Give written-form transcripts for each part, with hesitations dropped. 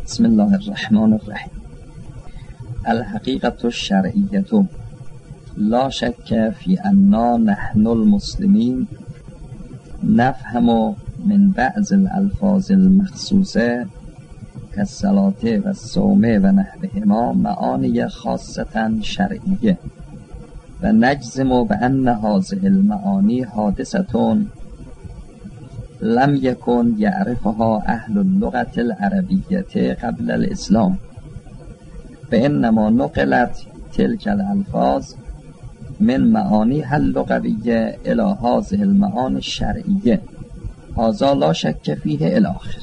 بسم الله الرحمن الرحیم. الحقیقة الشرعیة لا شک فی انا نحن المسلمین نفهم من بعض الالفاظ المخصوصه كالصلاة والصوم و نحوهما معانی خاصة شرعیه و نجزم بأن هذه المعانی حادثة لم يكن يعرفها أهل اللغة العربية قبل الإسلام فإنما نقلت تلك الألفاظ من معانيها اللغوية إلى هذه المعاني الشرعية هذا لا شك فيه إلى آخر.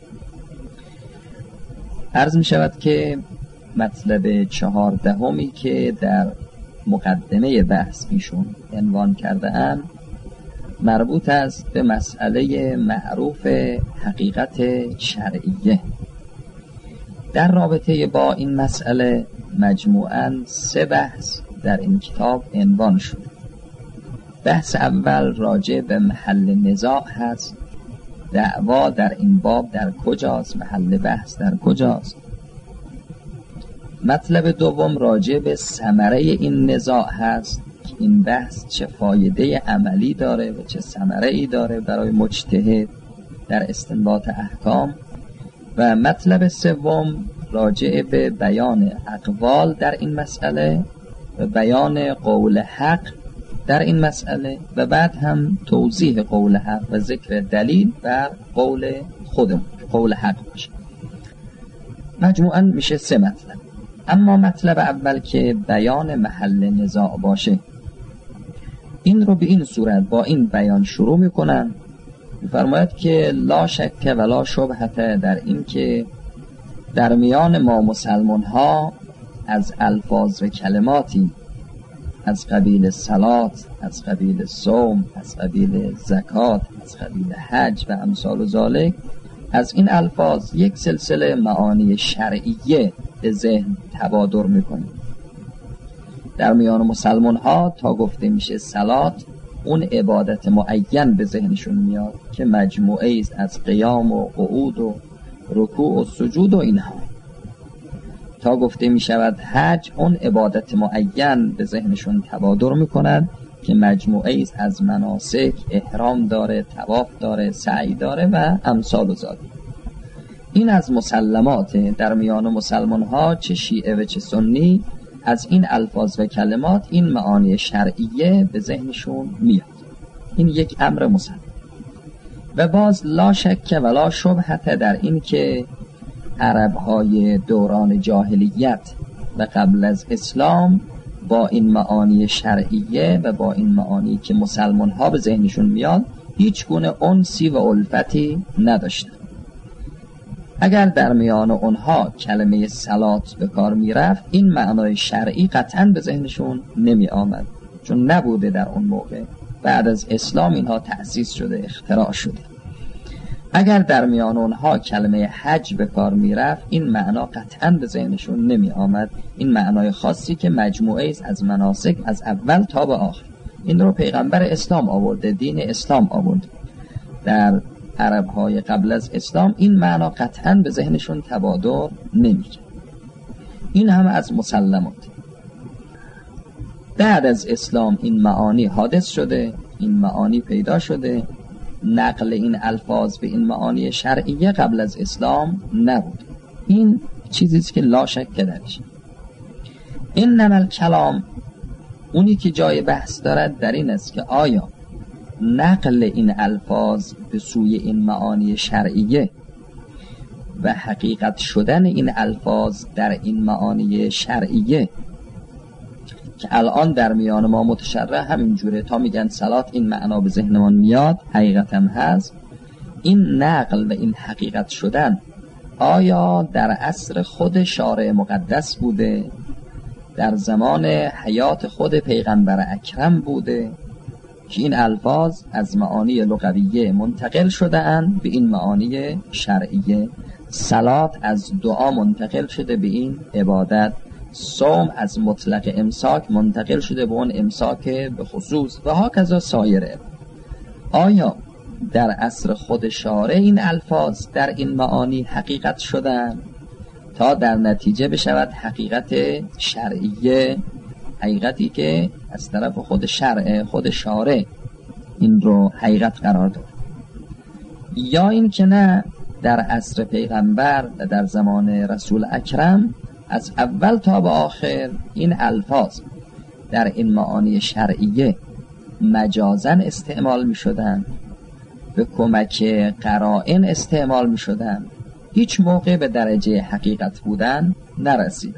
عرض می شود که مطلب 14 که در مقدمه بحث ایشون عنوان کرده اند مربوط است به مسئله معروف حقیقت شرعیه. در رابطه با این مسئله مجموعاً 3 بحث در این کتاب عنوان شده. بحث اول راجع به محل نزاع هست، دعوا در این باب در کجاست، محل بحث در کجاست. مطلب دوم راجع به ثمره این نزاع هست، این بحث چه فایده عملی داره و چه ثمره‌ای داره برای مجتهد در استنباط احکام. و مطلب سوم راجع به بیان اقوال در این مسئله و بیان قول حق در این مسئله و بعد هم توضیح قول حق و ذکر دلیل بر قول خودمون قول حق باشه. مجموعاً میشه 3 مطلب. اما مطلب اول که بیان محل نزاع باشه، این رو به این صورت با این بیان شروع میکنن. میفرماید که لا شک و لا شبهه در این که در میان ما مسلمان ها از الفاظ و کلماتی از قبیل صلات، از قبیل صوم، از قبیل زکات، از قبیل حج و امثال ذالک، از این الفاظ یک سلسله معانی شرعیه به ذهن تبادر میکنه. در میان مسلمان ها تا گفته میشه صلات، اون عبادت معین به ذهنشون میاد که مجموعه است از قیام و قعود و رکوع و سجود و اینها. تا گفته میشود حج، اون عبادت معین به ذهنشون تبادر میکنند که مجموعه است از مناسک، احرام داره، طواف داره، سعی داره و امثال ذالک. این از مسلمات در میان مسلمان ها چه شیعه و چه سنی، از این الفاظ و کلمات این معانی شرعیه به ذهنشون میاد. این یک امر مسلم. و باز لا شک و لا شبهه در این که عرب‌های دوران جاهلیت و قبل از اسلام با این معانی شرعیه و با این معانی که مسلمان ها به ذهنشون میاد هیچ گونه انسی و الفتی نداشتن. اگر در میان اونها کلمه صلات به کار میرفت، این معنای شرعی قطعاً به ذهنشون نمی آمد، چون نبوده در اون موقع. بعد از اسلام اینها تأسیس شده، اختراع شده. اگر در میان اونها کلمه حج به کار میرفت، این معنا قطعاً به ذهنشون نمی آمد. این معنای خاصی که مجموعه است از مناسک از اول تا به آخر. این رو پیغمبر اسلام آورده، دین اسلام آورده. در عرب‌های قبل از اسلام این معنا قطعاً به ذهنشون تبادر نمی‌کرد. این هم از مسلمات. بعد از اسلام این معانی حادث شده، این معانی پیدا شده. نقل این الفاظ به این معانی شرعیه قبل از اسلام نبود. این چیزی است که لا شک درش. انما الکلام، اونی که جای بحث دارد در این است که آیا نقل این الفاظ به سوی این معانی شرعیه و حقیقت شدن این الفاظ در این معانی شرعیه که الان در میان ما متشرع همینجوره، تا میگن صلات این معنا به ذهنمان میاد، حقیقت هم هست. این نقل و این حقیقت شدن آیا در عصر خود شارع مقدس بوده، در زمان حیات خود پیغمبر اکرم بوده که این الفاظ از معانی لغویه منتقل شده اند به این معانی شرعیه؟ صلات از دعا منتقل شده به این عبادت، صوم از مطلق امساک منتقل شده به اون امساک به خصوص و هاکذا سایره. آیا در عصر خود شارع این الفاظ در این معانی حقیقت شدن تا در نتیجه بشود حقیقت شرعیه، حقیقتی که از طرف خود شرع، خود شارع این رو حقیقت قرار داد. یا این که نه، در عصر پیغمبر و در زمان رسول اکرم از اول تا به آخر این الفاظ در این معانی شرعیه مجازاً استعمال می شدن، به کمک قرائن استعمال می شدن، هیچ موقع به درجه حقیقت بودن نرسید.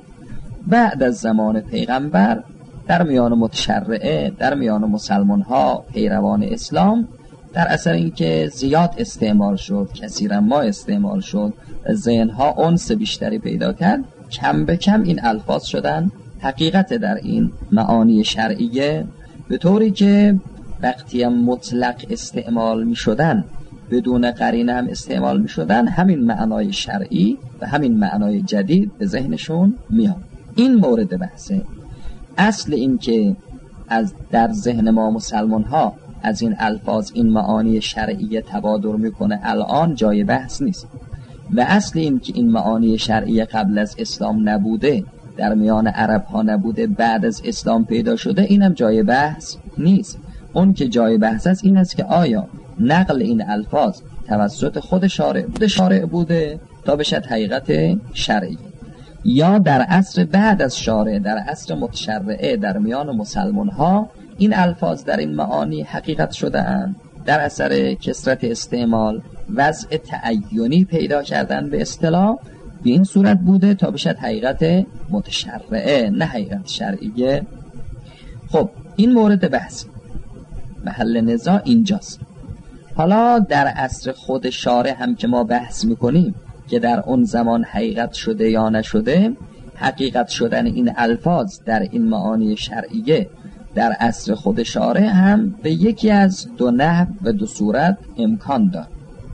بعد از زمان پیغمبر در میان متشرعه، در میان مسلمان ها پیروان اسلام، در اثر اینکه زیاد استعمال شد، کثیرا ما استعمال شد و ذهنها انس بیشتری پیدا کرد، کم به کم این الفاظ شدن حقیقت در این معانی شرعیه، به طوری که وقتی هم مطلق استعمال می شدن، بدون قرینه هم استعمال می شدن، همین معنای شرعی و همین معنای جدید به ذهنشون میاد. این مورد بحثه. اصل این که از در ذهن ما مسلمان ها از این الفاظ این معانی شرعیه تبادر میکنه الان جای بحث نیست، و اصل این که این معانی شرعیه قبل از اسلام نبوده، در میان عرب ها نبوده، بعد از اسلام پیدا شده، اینم جای بحث نیست. اون که جای بحث است این است که آیا نقل این الفاظ توسط خود شارع بوده تا بشد حقیقت شرعی، یا در عصر بعد از شارع، در عصر متشرعه در میان مسلمان ها این الفاظ در این معانی حقیقت شده اند، در اثر کثرت استعمال وضع تعینی پیدا کردن به اصطلاح، به این صورت بوده تا بشد حقیقت متشرعه، نه حقیقت شرعیه. خب این مورد بحث، محل نزاع اینجاست. حالا در عصر خود شارع هم که ما بحث میکنیم که در اون زمان حقیقت شده یا نشده، حقیقت شدن این الفاظ در این معانی شرعیه در عصر خود شارع هم به یکی از دو نحو و دو صورت امکان داد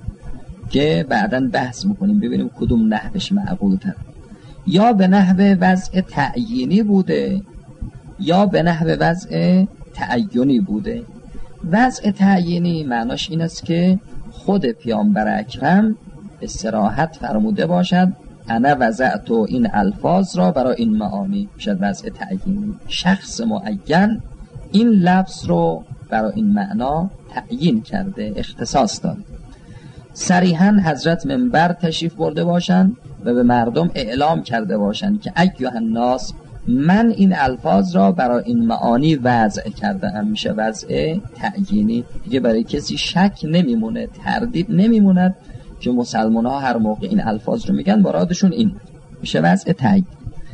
که بعداً بحث میکنیم ببینیم کدوم نحوش معقول تر. یا به نحو وضع تعیینی بوده یا به نحو وضع تعینی بوده. وضع تعیینی معناش این است که خود پیامبر اکرم به صراحت فرموده باشد انا وضعت این الفاظ را برای این معانی، شد وضع تعیینی. شخص معین این لفظ رو برای این معنا تعیین کرده، اختصاص داده. صریحاً حضرت منبر تشریف برده باشند و به مردم اعلام کرده باشند که ایها الناس، من این الفاظ را برای این معانی وضع کرده ام. میشه وضع تعیینی دیگه، برای کسی شک نمیمونه، تردید نمیموند که مسلمان ها هر موقع این الفاظ رو میگن مرادشون این میشه وضع تعیین.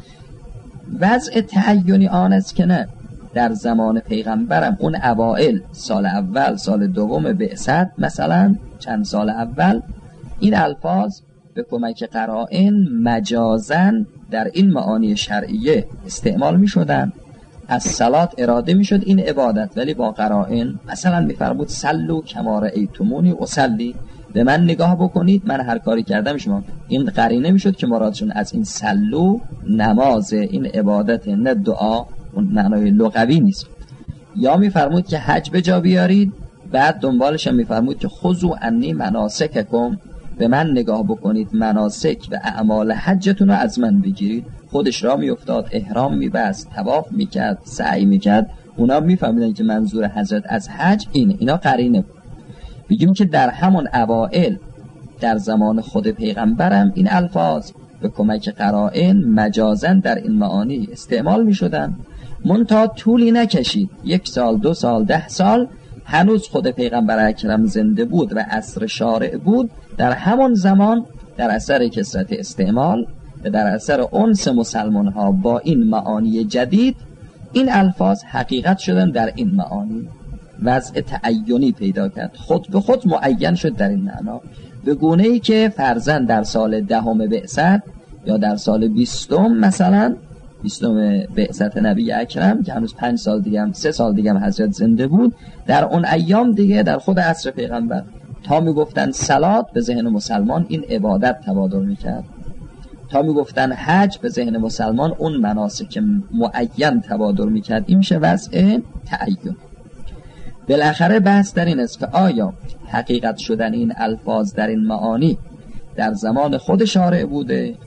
وضع تعیینی آن است که نه، در زمان پیغمبرم اون اوائل، سال اول، سال دوم بعثت، مثلا چند سال اول، این الفاظ به کمک قرائن مجازن در این معانی شرعیه استعمال می شدن. از صلات اراده می شد این عبادت، ولی با قرائن، مثلا می فرمود سلو کما رأیتمونی اصلی، به من نگاه بکنید من هر کاری کردم شما. این قرینه می شد که مرادشون از این سلو نماز، این عبادت، نه دعا، اون معنای لغوی نیست. یا می فرمود که حج به جا بیارید، بعد دنبالش هم می فرمود که خذوا عنی مناسککم، به من نگاه بکنید مناسک و اعمال حجتون رو از من بگیرید. خودش را می افتاد، احرام می بست، طواف می کرد، سعی می کرد. اونا می فهمیدن که منظور حضرت از حج اینا قرینه بود. بگیم که در همون اوائل در زمان خود پیغمبرم این الفاظ به کمک قرائن مجازن در این معانی استعمال می شدن. منتها طولی نکشید، 1 سال، 2 سال، 10 سال، هنوز خود پیغمبر اکرم زنده بود و عصر شارع بود، در همون زمان در اثر کثرت استعمال و در اثر انس مسلمان ها با این معانی جدید، این الفاظ حقیقت شدن در این معانی، وضع تعینی پیدا کرد، خود به خود معین شد در این معنا، به گونه ای که فرضاً در سال 10 بعثت یا در سال 20 مثلا 20 بعثت نبی اکرم که هنوز 5 سال دیگه هم 3 سال دیگه هم حضرت زنده بود، در اون ایام دیگه در خود عصر پیغمبر تا میگفتن صلات به ذهن مسلمان این عبادت تبادر میکرد، تا میگفتن حج به ذهن مسلمان اون مناسک معین تبادر میکرد. این میشه وضع تعین. بالاخره بحث در این است که آیا حقیقت شدن این الفاظ در این معانی در زمان خود شارع بوده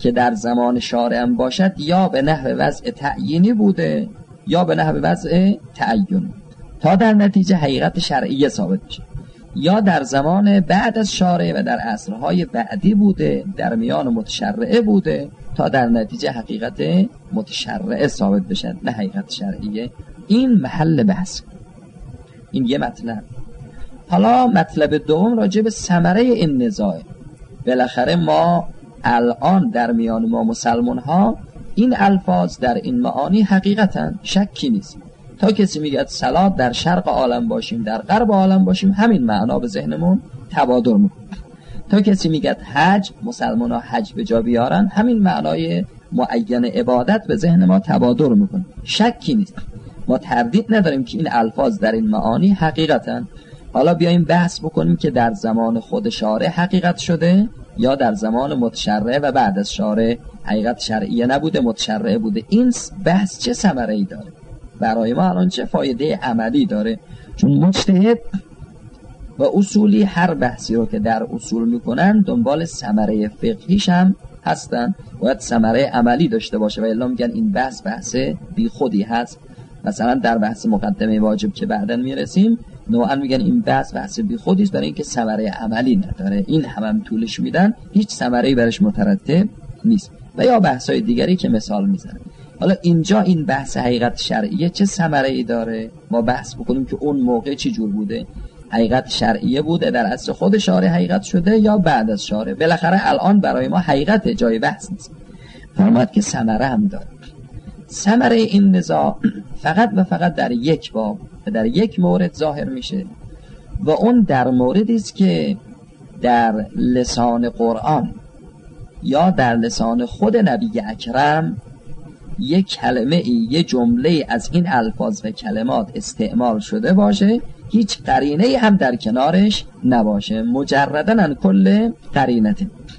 که در زمان شارع هم باشد یا به نحو وضع تعیینی بوده یا به نحو وضع تعین، تا در نتیجه حقیقت شرعیه ثابت بشه، یا در زمان بعد از شارع و در عصرهای بعدی بوده، در میان متشرعه بوده، تا در نتیجه حقیقت متشرعه ثابت بشه نه حقیقت شرعیه. این محل بحث. این یه مطلب. حالا مطلب دوم راجع به ثمره این نزاع. بالاخره ما الان در میان ما مسلمان ها این الفاظ در این معانی حقیقتا شکی نیست. تا کسی میگه صلات در شرق عالم باشیم در غرب عالم باشیم، همین معنا به ذهنمون تبادر میکنه. تا کسی میگه حج، مسلمان ها حج به جا بیارن، همین معنای معین عبادت به ذهن ما تبادر میکنه. شکی نیست، ما تردید نداریم که این الفاظ در این معانی حقیقتا. حالا بیایم بحث بکنیم که در زمان خود شارع حقیقت شده یا در زمان متشرع و بعد از شارع حقیقت شرعیه نبوده، متشرع بوده. این بحث چه ثمره‌ای داره برای ما الان، چه فایده عملی داره؟ چون مجتهد و اصولی هر بحثی رو که در اصول میکنن دنبال ثمره فقهیش هم هستن، باید ثمره عملی داشته باشه و الا میگن این بحث بی خودی هست. مثلا در بحث مقدمه واجب که بعداً میرسیم نوعا میگن این بحث بی خودی است، برای اینکه ثمره عملی نداره. این هم طولش میدن، هیچ ثمره‌ای برش مترتب نیست. و یا بحث‌های دیگری که مثال میزنن. حالا اینجا این بحث حقیقت شرعیه چه ثمره‌ای داره؟ ما بحث بکنیم که اون موقع چی جور بوده؟ حقیقت شرعیه بوده در اصل خود شارع حقیقت شده یا بعد از شارع؟ بالاخره الان برای ما حقیقت جای بحث نیست. فرمود که ثمره هم داره. ثمره این نزاع فقط و فقط در یک باب و در یک مورد ظاهر میشه و اون در موردی است که در لسان قرآن یا در لسان خود نبی اکرم یک کلمه یه جمله از این الفاظ و کلمات استعمال شده باشه، هیچ قرینه هم در کنارش نباشه، مجردن عن کل قرینه.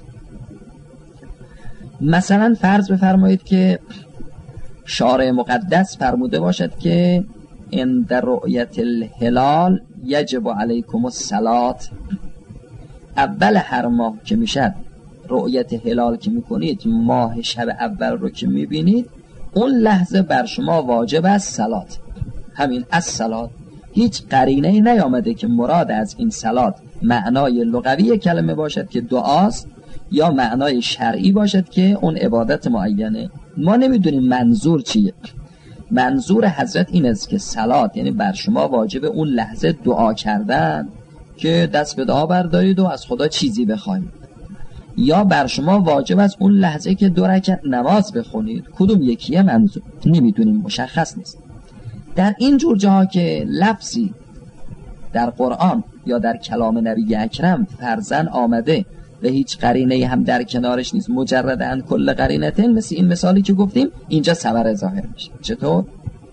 مثلا فرض بفرمایید که شارع مقدس فرموده باشد که عند رؤیت الهلال یجب علیکم الصلات. اول هر ماه که میشد رؤیت هلال که میکنید، ماه شب اول رو که میبینید، اون لحظه بر شما واجب است صلات. همین از صلات. هیچ قرینه‌ای نیامده که مراد از این صلات معنای لغوی کلمه باشد که دعاست یا معنای شرعی باشد که اون عبادت معینه. ما نمیدونیم منظور چیه. منظور حضرت این است که صلات یعنی بر شما واجب اون لحظه دعا کردن که دست به دعا بردارید و از خدا چیزی بخواید، یا بر شما واجب است اون لحظه که 2 رکعت نماز بخونید. کدوم یکیه منظور نمیدونیم، مشخص نیست. در این جور جاها که لفظی در قرآن یا در کلام نبی اکرم فرزن آمده و هیچ قرینه هم در کنارش نیست، مجردن کل قرینتين، مثل این مثالی که گفتیم، اینجا ثمره ظاهر میشه. چطور؟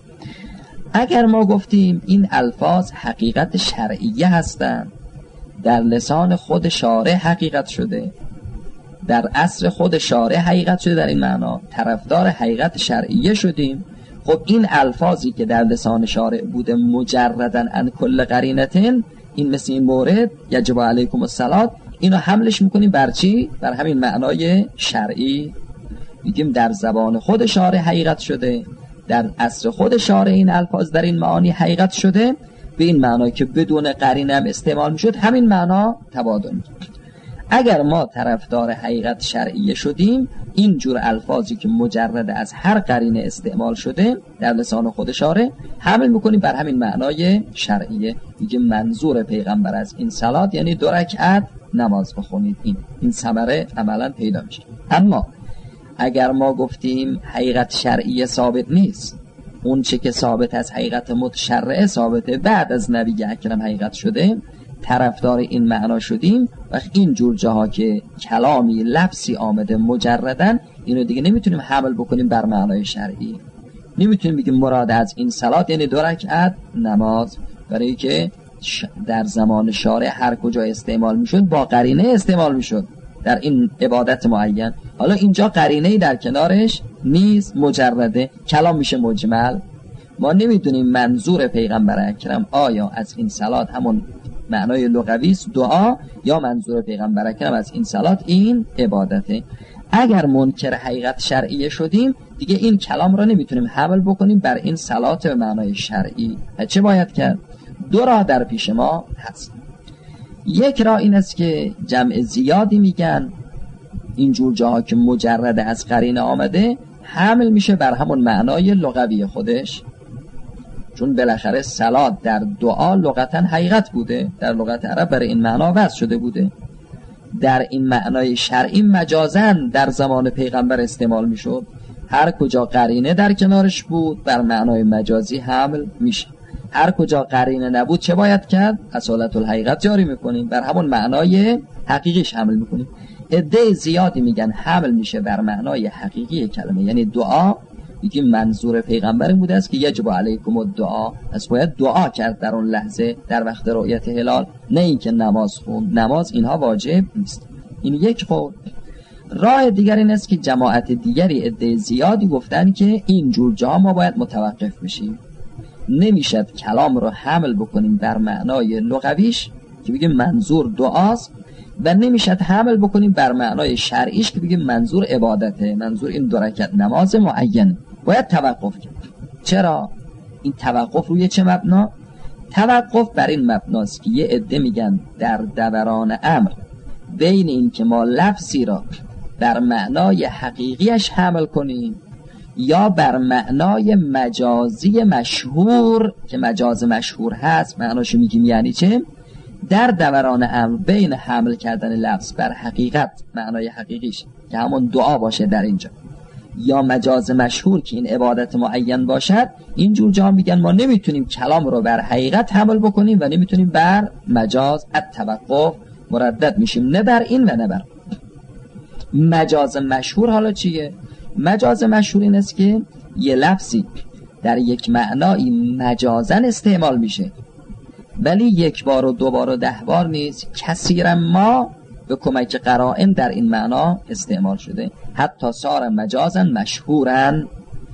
اگر ما گفتیم این الفاظ حقیقت شرعیه هستند، در لسان خود شارع حقیقت شده، در عصر خود شارع حقیقت شده، در این معنا طرفدار حقیقت شرعیه شدیم، خب این الفاظی که در لسان شارع بوده مجردن عن کل قرینتين، این مثل این مورد یجب علیکم الصلات، اینو حملش میکنیم بر چی؟ بر همین معنای شرعی. میگیم در زبان خود شارع حقیقت شده، در عصر خود شارع این الفاظ در این معانی حقیقت شده، به این معنی که بدون قرینه هم استعمال میشد، همین معنا تبادل میشه. اگر ما طرفدار حقیقت شرعیه شدیم، این جور الفاظی که مجرد از هر قرینه استعمال شده در لسان خود شارع حمل میکنیم بر همین معنای شرعیه. میگه منظور پیغمبر از این صلات یعنی 2 رکعت نماز بخونید. این ثمره عملا پیدا میشه. اما اگر ما گفتیم حقیقت شرعیه ثابت نیست، اون چه که ثابت از حقیقت متشرعه ثابته، بعد از نبی اکرم حقیقت شده، طرفدار این معنا شدیم، و این جور جاها که کلامی لفظی آمده مجردن، اینو دیگه نمیتونیم حمل بکنیم بر معنای شرعی. نمیتونیم بگیم مراد از این صلات یعنی 2 رکعت نماز، برای که در زمان شارع هر کجا استعمال میشد با قرینه استعمال میشد در این عبادت معین. حالا اینجا قرینه‌ای در کنارش نیست، مجرده، کلام میشه مجمل. ما نمیدونیم منظور پیغمبر اکرم آیا از این صلات همون معنای لغوی است دعا، یا منظور پیغمبر اکرم از این صلات این عبادته. اگر منکر حقیقت شرعیه شدیم دیگه این کلام را نمیتونیم حمل بکنیم بر این صلات به معنای شرعی. چه باید کرد؟ دو راه در پیش ما هست. یک راه این است که جمع زیادی میگن اینجور جاها که مجرد از قرینه آمده حمل میشه بر همون معنای لغوی خودش، چون بالاخره صلات در دعا لغتا حقیقت بوده، در لغت عرب برای این معنا وضع شده بوده. در این معنای شرعی مجازن در زمان پیغمبر استعمال میشد، هر کجا قرینه در کنارش بود بر معنای مجازی حمل میشه. هر کجا قرینه نبود چه باید کرد؟ اصالت الحقیقت جاری میکنیم، بر همون معنای حقیقیش حمل میکنیم. عده زیادی میگن حمل میشه بر معنای حقیقی کلمه، یعنی دعا یکی منظور پیغمبر بوده است که یجب علیکم الدعا، پس باید دعا کرد در اون لحظه در وقت رؤیت هلال، نه اینکه نماز خوند. نماز اینها واجب نیست. این یک قول. راه دیگر این است که جماعت دیگری عده زیادی گفتن که این جور جا ما باید متوقف بشیم، نمیشد کلام رو حمل بکنیم بر معنای لغویش که بگیم منظور دعاست و نمیشد حمل بکنیم بر معنای شرعیش که بگیم منظور عبادته، منظور این 2 رکعت نماز معین. باید توقف کرد. چرا؟ این توقف روی چه مبنا؟ توقف بر این مبناست که یه عده میگن در دوران امر بین این که ما لفظی را بر معنای حقیقیش حمل کنیم یا بر معنای مجازی مشهور که مجاز مشهور هست، معناشو میگیم یعنی چه؟ در دوران امر بین حمل کردن لفظ بر حقیقت معنای حقیقیش که همون دعا باشه در اینجا یا مجاز مشهور که این عبادت معین باشد، اینجور جا میگن ما نمیتونیم کلام رو بر حقیقت حمل بکنیم و نمیتونیم بر مجاز. التوقف مردد میشیم، نه بر این و نه بر مجاز مشهور. حالا چیه؟ مجاز مشهور این است که یه لفظی در یک معنایی مجازن استعمال میشه ولی 1 بار و 2 بار و 10 بار نیست، کثیرا ما به کمک قرائن در این معنا استعمال شده. حتی صار مجازن مشهورن،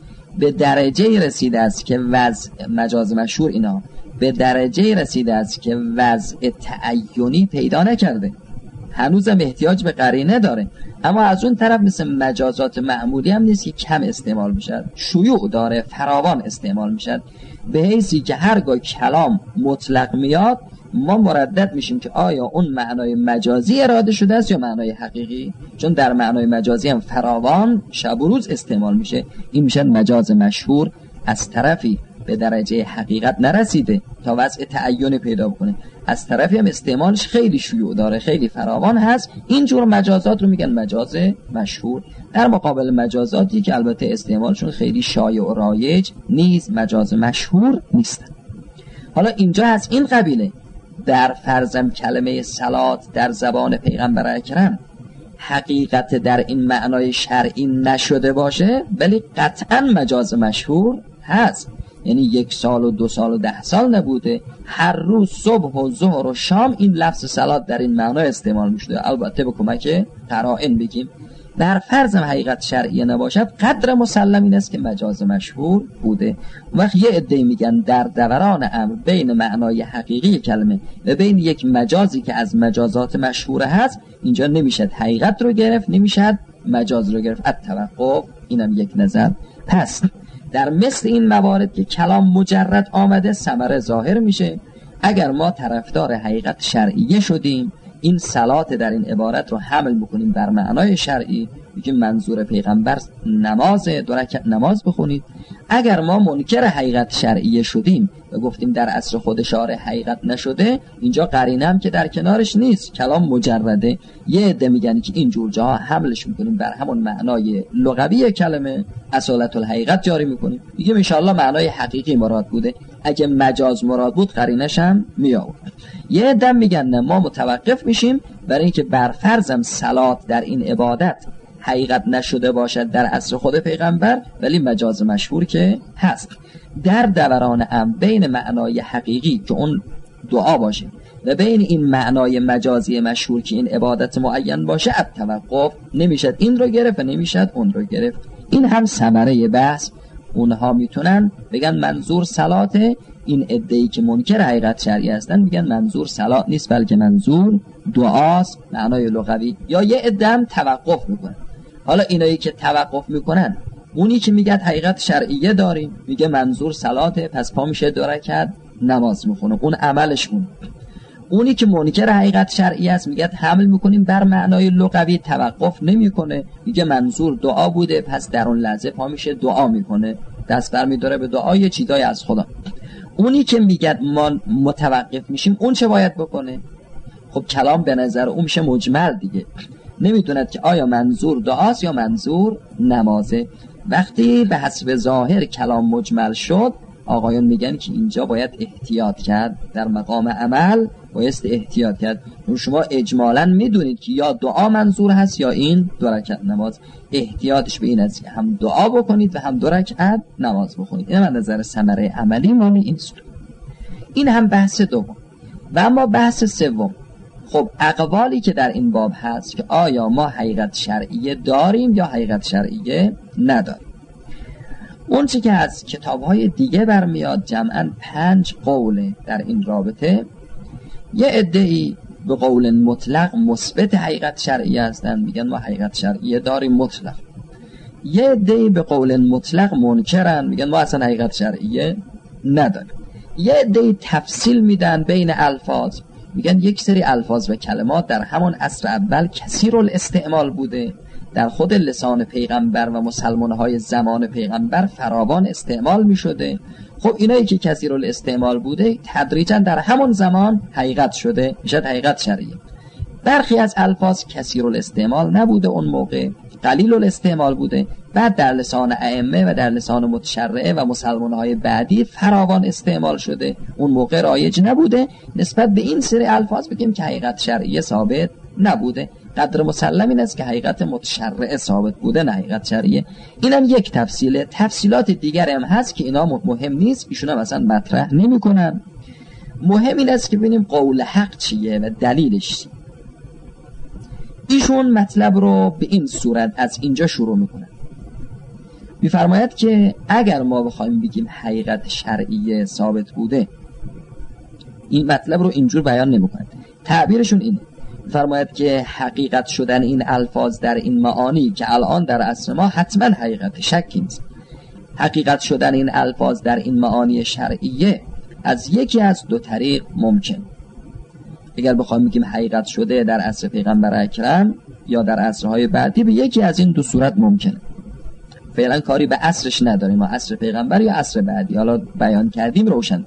به درجه رسیده است که وضع مجاز مشهور اینا به درجه رسیده است که وضع تعینی پیدا نکرده، هنوزم احتیاج به قرینه داره، اما از اون طرف مثل مجازات معمولی هم نیست که کم استعمال میشد، شیوع داره، فراوان استعمال میشد، به حیثی که هرگاه کلام مطلق میاد ما مردد میشیم که آیا اون معنای مجازی اراده شده است یا معنای حقیقی، چون در معنای مجازی هم فراوان شب و روز استعمال میشه. این میشه مجاز مشهور، از طرفی به درجه حقیقت نرسیده تا وضع تعین پیدا بکنه، از طرفی هم استعمالش خیلی شیوع داره، خیلی فراوان هست. اینجور مجازات رو میگن مجاز مشهور، در مقابل مجازاتی که البته استعمالشون خیلی شایع و رایج نیست، مجاز مشهور نیستن. حالا اینجا از این قبیله در فرضم کلمه صلات در زبان پیغمبر اکرم حقیقت در این معنای شرعی نشده باشه ولی قطعا مجاز مشهور هست، یعنی 1 سال و 2 سال و 10 سال نبوده، هر روز صبح و ظهر و شام این لفظ صلات در این معنا استعمال میشده، البته به کمک قرائن بگیم. در فرضم حقیقت شرعی نباشد قدر مسلم این است که مجاز مشهور بوده. وقت یه عده میگن در دوران امر بین معنای حقیقی کلمه و بین یک مجازی که از مجازات مشهور هست اینجا نمیشد حقیقت رو گرفت، نمیشد مجاز رو گرفت. التوقف اینم یک نظر. پس در مثل این موارد که کلام مجرد آمده ثمره ظاهر میشه. اگر ما طرفدار حقیقت شرعیه شدیم این صلات در این عبارت رو حمل بکنیم بر معنای شرعی، میگیم منظور پیغمبر نماز 2 رکعت نماز بخونید. اگر ما منکر حقیقت شرعیه شدیم و گفتیم در اصل خود شارع حقیقت نشده، اینجا قرینه هم که در کنارش نیست، کلام مجرده. یه عده میگن که این جور جاها حملش میکنیم بر همون معنای لغوی کلمه، اصالت الحقیقت جاری میکنیم، میگیم ان شاءالله معنای حقیقی مراد بوده، اگه مجاز مراد بود قرینش هم میآورد. یه عده میگن نه، ما متوقف میشیم برای اینکه بر فرضم صلات در این عبادت حقیقت نشده باشد در عصر خود پیغمبر ولی مجاز مشهور که هست. در دوران بین معنای حقیقی که اون دعا باشه و بین این معنای مجازی مشهور که این عبادت معین باشه التوقف، نمیشد این رو گرفت و نمیشد اون رو گرفت. این هم ثمره بحث. اونها میتونن بگن منظور صلاته، این عده‌ای که منکر حقیقت شرعی هستن میگن منظور صلات نیست بلکه منظور دعاست معنای لغوی، یا یه عده هم توقف میکنن. حالا اینایی که توقف میکنن، اونی که میگه حقیقت شرعیه داریم، میگه منظور صلاته، پس پا میشه 2 رکعت نماز میخونه، اون عملش اون. اونی که منکر حقیقت شرعی است میگه حمل میکنیم بر معنای لغوی، توقف نمیکنه، میگه منظور دعا بوده، پس در اون لحظه پا میشه دعا میکنه، دست برمی‌داره به دعای چیزای از خدا. اونی که میگه ما متوقف میشیم، اون چه باید بکنه؟ خب کلام به نظر اون میشه مجمل دیگه، نمیدوند که آیا منظور دعاست یا منظور نمازه. وقتی به حسب ظاهر کلام مجمل شد، آقایان میگن که اینجا باید احتیاط کرد، در مقام عمل باید احتیاط کرد. شما اجمالاً میدونید که یا دعا منظور هست یا این 2 رکعت نماز. احتیاطش به این است که هم دعا بکنید و هم 2 رکعت نماز بخونید. این من نظر ثمره عملی ما این صورت. این هم بحث دوم. و اما بحث سوم، خب اقوالی که در این باب هست که آیا ما حقیقت شرعیه داریم یا حقیقت شرعیه نداریم. اون چی که از کتاب‌های دیگه برمیاد جمعاً 5 قوله در این رابطه. یه عده‌ای به قول مطلق مثبت حقیقت شرعیه هستن، میگن ما حقیقت شرعیه داریم مطلق. یه عده‌ای به قول مطلق منکرن، میگن ما اصلا حقیقت شرعیه نداریم. یه عده‌ای تفصیل میدن بین الفاظ، میگن یک سری الفاظ و کلمات در همون عصر اول کثیر الاستعمال بوده، در خود لسان پیغمبر و مسلمان‌های زمان پیغمبر فراوان استعمال می‌شده. خب اینایی که کثیر الاستعمال بوده تدریجاً در همون زمان حقیقت شده، میشه حقیقت شرعیه. برخی از الفاظ کثیر الاستعمال نبوده، اون موقع قلیل الاستعمال بوده، بعد در لسان ائمه و در لسان متشرعه و مسلمان‌های بعدی فراوان استعمال شده، اون موقع رایج نبوده. نسبت به این سری الفاظ بگیم که حقیقت شرعیه ثابت نبوده. قدر مسلم این است که حقیقت متشرعه ثابت بوده، نه حقیقت شرعیه. اینم یک تفصیله. تفصیلات دیگر هم هست که اینا مهم نیست، ایشون هم اصلا مطرح نمی‌کنن. مهم این است که ببینیم قول حق چیه و دلیلش چیه. ایشون مطلب رو به این صورت از اینجا شروع میکنن. میفرماید که اگر ما بخوایم بگیم حقیقت شرعیه ثابت بوده، این مطلب رو اینجور بیان نمیکنن. تعبیرشون اینه، فرماید که حقیقت شدن این الفاظ در این معانی که الان در عصر ما حتما حقیقت، شکی نیست. حقیقت شدن این الفاظ در این معانی شرعیه از یکی از 2 طریق ممکن. اگر بخوایم بگیم حقیقت شده در عصر پیغمبر اکرم یا در عصرهای بعدی، به یکی از این 2 صورت ممکنه. فعلا کاری به عصرش نداریم، ما عصر پیغمبر یا عصر بعدی حالا بیان کردیم روشن.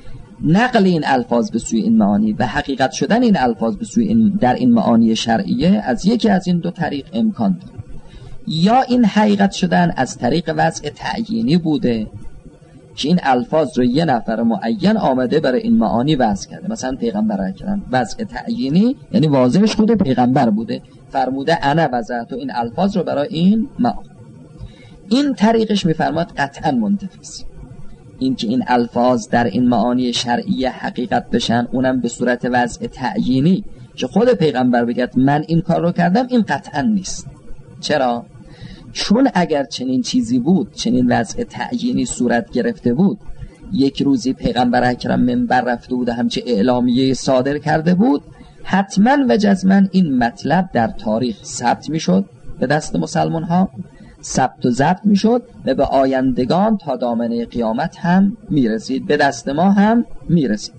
نقل این الفاظ به سوی این معانی و حقیقت شدن این الفاظ به سوی این در این معانی شرعیه از یکی از این 2 طریق امکان داره. یا این حقیقت شدن از طریق وضع تعیینی بوده که این الفاظ رو یه نفر معین آمده برای این معانی وضع کرده، مثلا پیغمبر اکرم. وضع تعیینی یعنی واضحش خود پیغمبر بوده، فرموده انا وضعت این الفاظ رو برای این معانی. این طریقش میفرماد قطعا منتفی است. این که این الفاظ در این معانی شرعی حقیقت بشن، اونم به صورت وضع تعیینی که خود پیغمبر بگه من این کار رو کردم، این قطعا نیست. چرا؟ چون اگر چنین چیزی بود، چنین وضع تعیینی صورت گرفته بود، یک روزی پیغمبر اکرم منبر رفته بود همچه اعلامیه صادر کرده بود، حتما و جزما این مطلب در تاریخ ثبت میشد به دست مسلمان ها، ثبت و ضبط میشد و به آیندگان تا دامنه قیامت هم میرسید، به دست ما هم میرسید.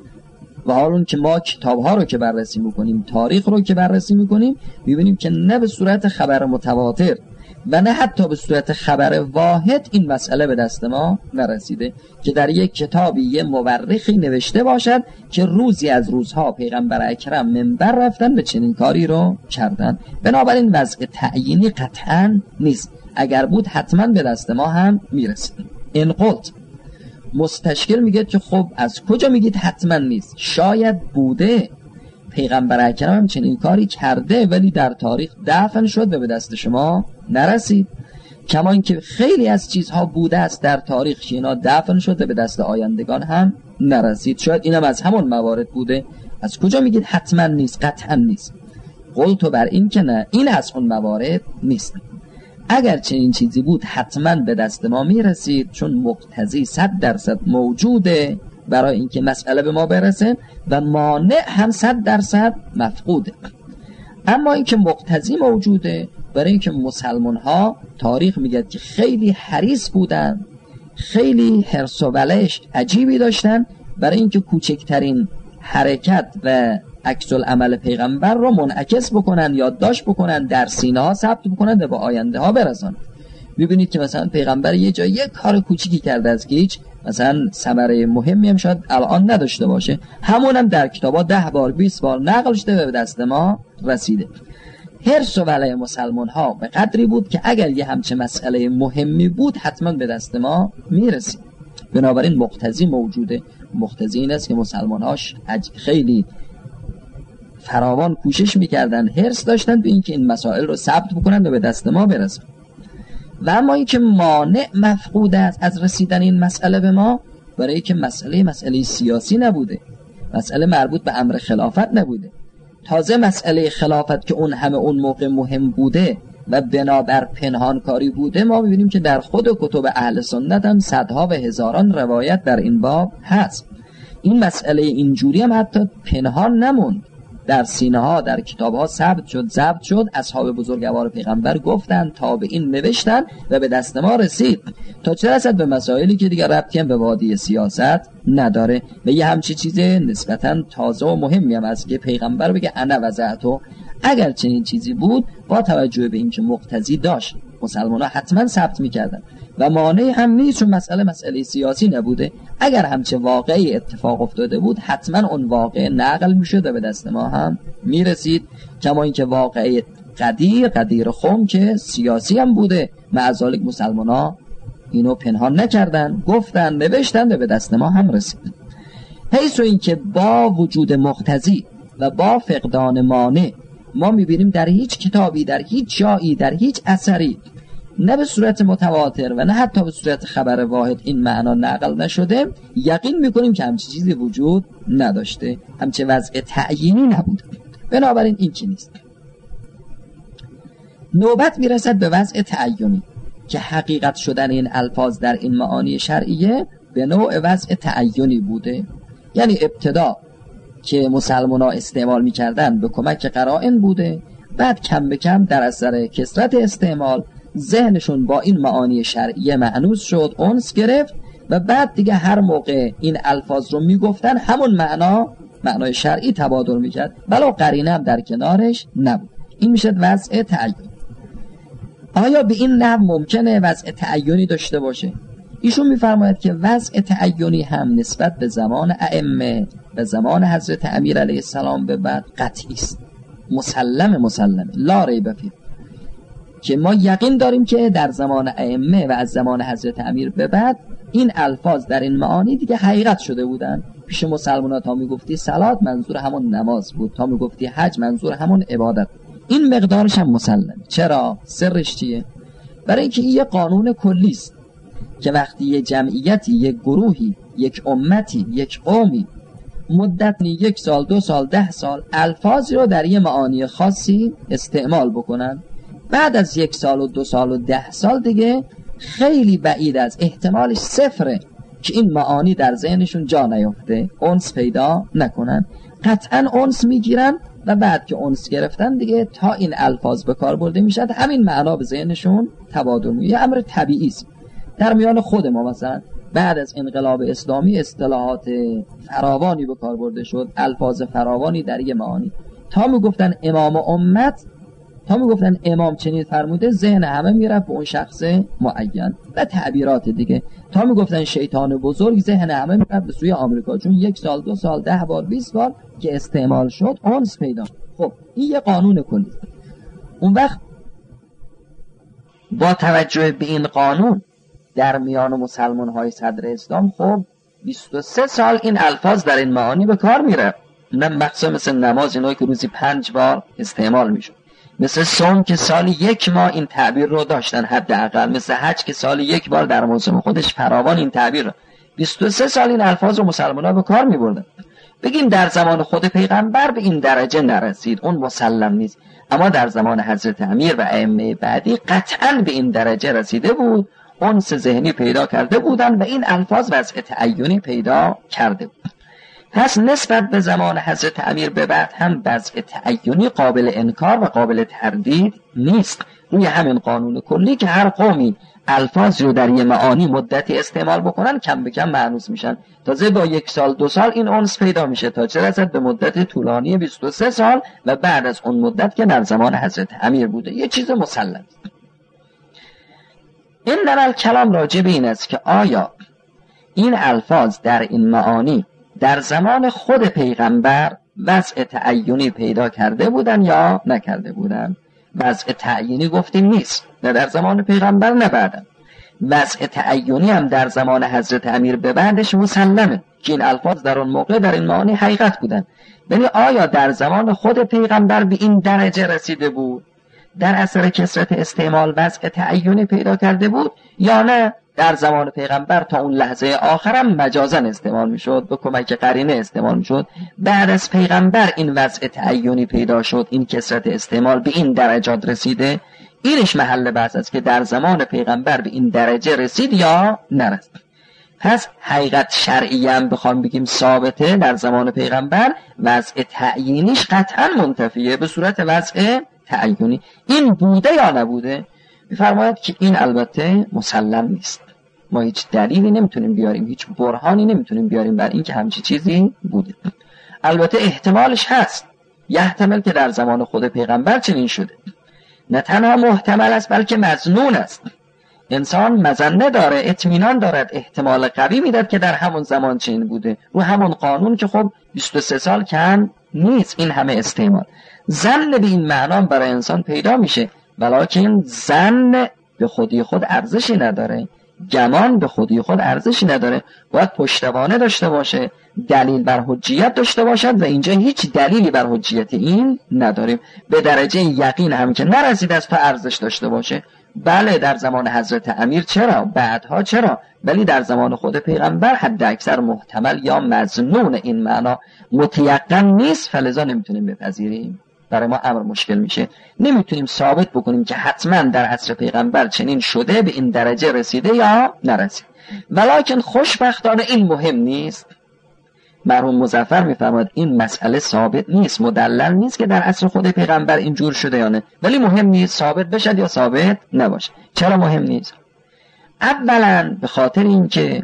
و حالون که ما کتاب ها رو که بررسی میکنیم، تاریخ رو که بررسی میکنیم، میبینیم که نه به صورت خبر متواتر و نه حتی به صورت خبر واحد این مسئله به دست ما نرسیده که در یک کتابی یه مورخی نوشته باشد که روزی از روزها پیغمبر اکرم منبر رفتن به چنین کاری رو کردن. بنابراین وضع تعیینی قطعا نیست، اگر بود حتما به دست ما هم میرسید. این قلت مستشکل میگه که خب از کجا میگید حتما نیست؟ شاید بوده، پیغمبر اکرم هم چنین کاری کرده ولی در تاریخ دفن شد و به دست شما نرسید. کما اینکه خیلی از چیزها بوده است در تاریخ که اینا دفن شد و به دست آیندگان هم نرسید. شاید اینم از همون موارد بوده. از کجا میگید حتما نیست؟ قطعا نیست. قلت بر این که نه، این از اون موارد نیست. اگر چنین چیزی بود حتما به دست ما میرسید، چون مقتضی 100% موجوده برای اینکه مسئله به ما برسه و مانع هم 100% مفقوده. اما اینکه مقتضی موجوده، برای اینکه مسلمان ها تاریخ میگه که خیلی حریص بودن، خیلی حرص و ولش عجیبی داشتن برای اینکه کوچکترین حرکت و عکس العمل پیغمبر رو منعکس بکنن، یادداشت بکنن، در سینه ها ثبت بکنن و به آینده ها برسانن. میبینید که مثلا پیغمبر یه جای یک کار کوچیکی کرده از که هیچ مثلا ثمره مهمی هم شاید الان نداشته باشه، همونم در کتابا 10 بار 20 بار نقل شده و به دست ما رسیده. حرص و ولع مسلمان ها به قدری بود که اگر یه همچه مسئله مهمی بود حتما به دست ما میرسید. بنابراین مقتضی موجوده. مقتضی این است که مسلمان هاش خیلی فراوان کوشش میکردن، حرص داشتن به اینکه این مسائل رو ثبت بکنن و به دست ما برسن. و اما اینکه مانع مفقود است از رسیدن این مسئله به ما، برای که مسئله سیاسی نبوده، مسئله مربوط به امر خلافت نبوده. تازه مسئله خلافت که اون همه اون موقع مهم بوده و بنابر پنهان کاری بوده، ما می‌بینیم که در خود کتب اهل سنت هم صدها و هزاران روایت در این باب هست. این مسئله اینجوری هم حتی پنهان نموند، در سینه ها، در کتاب ها ثبت شد. اصحاب بزرگوار پیغمبر گفتن، تابعین نوشتن و به دست ما رسید، تا چه رسد به مسائلی که دیگر ربطی هم به وادی سیاست نداره. و یه همچی چیز نسبتا تازه و مهمی هم است که پیغمبر بگه انا وضعتو. اگر چنین چیزی بود، با توجه به اینکه مقتضی داشت، مسلمان ها حتما ثبت میکردن و مانعی هم نیست، چون مسئله سیاسی نبوده. اگر همچه واقعی اتفاق افتاده بود، حتما اون واقع نقل میشد و به دست ما هم میرسید. کما اینکه واقعی قدیر خم که سیاسی هم بوده، معذالک مسلمان ها اینو پنهان نکردن، گفتن، نوشتن و به دست ما هم رسید. حیث و اینکه با وجود مقتضی و با فقدان مانع، ما میبینیم در هیچ کتابی، در هیچ جایی، در هیچ اثری، نه به صورت متواتر و نه حتی به صورت خبر واحد این معنا نقل نشده، یقین میکنیم که همچه چیزی وجود نداشته، همچه وضع تعیینی نبوده. بنابراین این چی نیست. نوبت میرسد به وضع تعیینی که حقیقت شدن این الفاظ در این معانی شرعیه به نوع وضع تعیینی بوده. یعنی ابتدا که مسلمان ها استعمال میکردن به کمک قرائن بوده، بعد کم به کم در اثر کثرت استعمال ذهنشون با این معانی شرعیه مأنوس شد، انس گرفت و بعد دیگه هر موقع این الفاظ رو میگفتن همون معنای شرعی تبادل میکرد، ولو قرینه هم در کنارش نبود. این میشه وضع تعیین. آیا به این نحو ممکنه وضع تعیینی داشته باشه؟ ایشون میفرماید که وضع تعیینی هم نسبت به زمان ائمه و زمان حضرت امیر علیه السلام به بعد قطعی است، مسلم لا ریب فیه، که ما یقین داریم که در زمان ائمه و از زمان حضرت امیر به بعد این الفاظ در این معانی دیگه حقیقت شده بودن. پیش مسلمان ها تا میگفتی صلات منظور همون نماز بود، تا میگفتی حج منظور همون عبادت. این مقدارش هم مسلمه. چرا؟ سرش چیه؟ برای اینکه این یه قانون کلی است که وقتی یه جمعیتی، یک گروهی، یک امتی، یک قومی مدت 1 سال 2 سال 10 سال الفاظی رو در یه معانی خاصی استعمال بکنن، بعد از 1 سال و 2 سال و 10 سال دیگه خیلی بعید از احتمالش صفره که این معانی در ذهنشون جا نیفته، انس پیدا نکنن. قطعا انس میگیرن و بعد که انس گرفتن دیگه تا این الفاظ به کار برده میشد، همین معنا به ذهنشون تبادل میشه. یه امر طبیعی است. در میان خود ما مثلا بعد از انقلاب اسلامی اصطلاحات فراوانی به کار برده شد، الفاظ فراوانی در یه معانی. تا میگفتن امام امت، تا میگفتن امام چنین فرموده، ذهن همه میرفت به اون شخص معین و تعبیرات دیگه. تا میگفتن شیطان بزرگ، ذهن همه میرفت به سوی آمریکا، چون 1 سال 2 سال 10 بار 20 بار که استعمال شد انس پیدا. خب این یه قانون کلی. اون وقت با توجه به این قانون در میان مسلمان های صدر اسلام خب 23 سال این الفاظ در این معانی به کار میره. نه مخصوصا مثل نماز اینایی که روزی 5 بار استعمال میشه، مثل صوم که سالی 1 ماه این تعبیر رو داشتن حداقل، مثل حج که سالی 1 بار در موسم خودش فراوان این تعبیر رو. 23 سال این الفاظ رو مسلمان ها به کار میبردن. بگیم در زمان خود پیغمبر به این درجه نرسید، اون مسلم نیست، اما در زمان حضرت امیر و ائمه بعدی قطعاً به این درجه رسیده بود، انس ذهنی پیدا کرده بودن و این الفاظ وضع تعیینی پیدا کرده بود. پس نسبت به زمان حضرت امیر به بعد هم وضع تعیینی قابل انکار و قابل تردید نیست. روی همین قانون کلی که هر قومی الفاظ رو در یه معانی مدتی استعمال بکنن کم به کم مأنوس میشن. تازه با 1 سال 2 سال این انس پیدا میشه تا چه رسد به مدت طولانی 23 سال و بعد از اون مدت که در زمان حضرت امیر بوده. یه چیز مسلم. این در کلام راجع به این است که آیا این الفاظ در این معانی در زمان خود پیغمبر وضع تعیینی پیدا کرده بودن یا نکرده بودن؟ وضع تعیینی گفتیم نیست، نه در زمان پیغمبر نه بعدم. وضع تعیینی هم در زمان حضرت امیر به بعدش مسلمه که این الفاظ در اون موقع در این معانی حقیقت بودن. ولی آیا در زمان خود پیغمبر به این درجه رسیده بود در اثر کثرت استعمال وضع تعیینی پیدا کرده بود یا نه در زمان پیغمبر تا اون لحظه آخرم مجازاً استعمال میشد، به کمک قرینه استعمال میشد؟ بعد از پیغمبر این وضع تعیینی پیدا شد، این کثرت استعمال به این درجات رسیده. اینش محل بحث است که در زمان پیغمبر به این درجه رسید یا نرسید. پس حقیقت شرعی هم بخوام بگیم ثابته در زمان پیغمبر، وضع تعیینیش قطعا منتفیه به صورت وضع تعیینی. این بوده یا نبوده؟ می‌فرماید که این البته مسلم نیست. ما هیچ دلیلی نمیتونیم بیاریم، هیچ برهانی نمیتونیم بیاریم بر این که همچین چیزی بوده. البته احتمالش هست، یحتمل که در زمان خود پیغمبر چنین شده. نه تنها محتمل است بلکه مظنون است. انسان مظنه داره، اطمینان دارد، احتمال قوی میداد که در همون زمان چنین بوده، رو همون قانون که خب 23 سال کم نیست این همه استعمال. ظن به این معنا برای انسان پیدا میشه، ولیکن ظن به خودی خود ارزشی نداره، گمان به خودی خود ارزشی نداره. باید پشتوانه داشته باشه، دلیل بر حجیت داشته باشد و اینجا هیچ دلیلی بر حجیت این نداریم. به درجه یقین هم که نرسید است تا ارزش داشته باشه. بله در زمان حضرت امیر چرا، بعدها چرا، ولی در زمان خود پیغمبر حد اکثر محتمل یا مظنون این معنا متیقن نیست، فلذا نمیتونیم بپذیریم. برای ما امر مشکل میشه، نمیتونیم ثابت بکنیم که حتما در عصر پیغمبر چنین شده، به این درجه رسیده یا نرسید. ولکن خوشبختانه این مهم نیست. مرحوم مظفر میفرماید این مسئله ثابت نیست، مدلل نیست که در عصر خود پیغمبر اینجور شده یا نه، ولی مهم نیست ثابت بشد یا ثابت نباشه. چرا مهم نیست؟ اولا به خاطر اینکه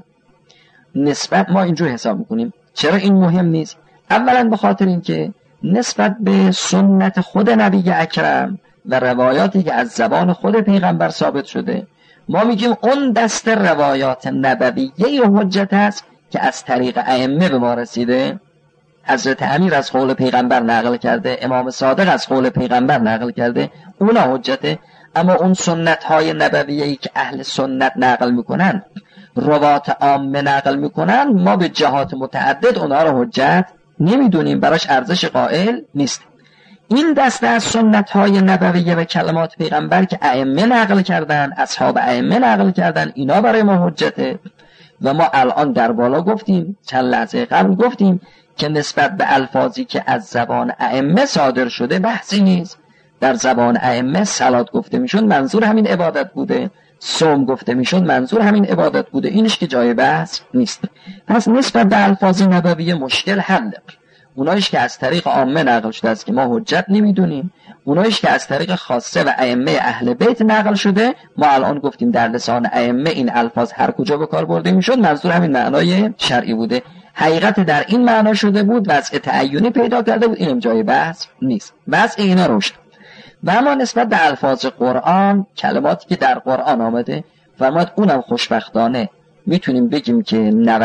نسبت ما اینجور حساب میکنیم. چرا این مهم نیست؟ اولا به خاطر اینکه نسبت به سنت خود نبی اکرم و روایاتی که از زبان خود پیغمبر ثابت شده، ما میگیم اون دست روایات نبویه و حجت است که از طریق ائمه به ما رسیده. حضرت امیر از قول پیغمبر نقل کرده، امام صادق از قول پیغمبر نقل کرده، اونا حجته. اما اون سنت های نبویه‌ای که اهل سنت نقل میکنن، روات عامه نقل میکنن، ما به جهات متعدد اونا رو حجت نمیدونیم، براش ارزش قائل نیست. این دسته از سنت های نبویه و کلمات پیغمبر که ائمه نقل کردن، اصحاب ائمه نقل کردن، اینا برای ما حجته. و ما الان در بالا گفتیم، چند لحظه قبل گفتیم که نسبت به الفاظی که از زبان ائمه صادر شده بحثی نیست. در زبان ائمه صلات گفته میشد منظور همین عبادت بوده، صوم گفته میشد منظور همین عبادت بوده، اینش که جای بحث نیست. پس نسبت به الفاظ نبویه مشکل حل. اونایش که از طریق عامه نقل شده است که ما حجت نمیدونیم، اونایش که از طریق خاصه و ائمه اهل بیت نقل شده، ما الان گفتیم در لسان ائمه این الفاظ هر کجا به کار برده میشد منظور همین معنای شرعی بوده. حقیقت در این معنا شده بود، وضع تعیینی پیدا کرده بود، اینم جای بحث نیست. وضع اینا روشن. و اما نسبت به الفاظ قرآن، کلماتی که در قرآن آمده، فرمود اونم خوشبختانه میتونیم بگیم که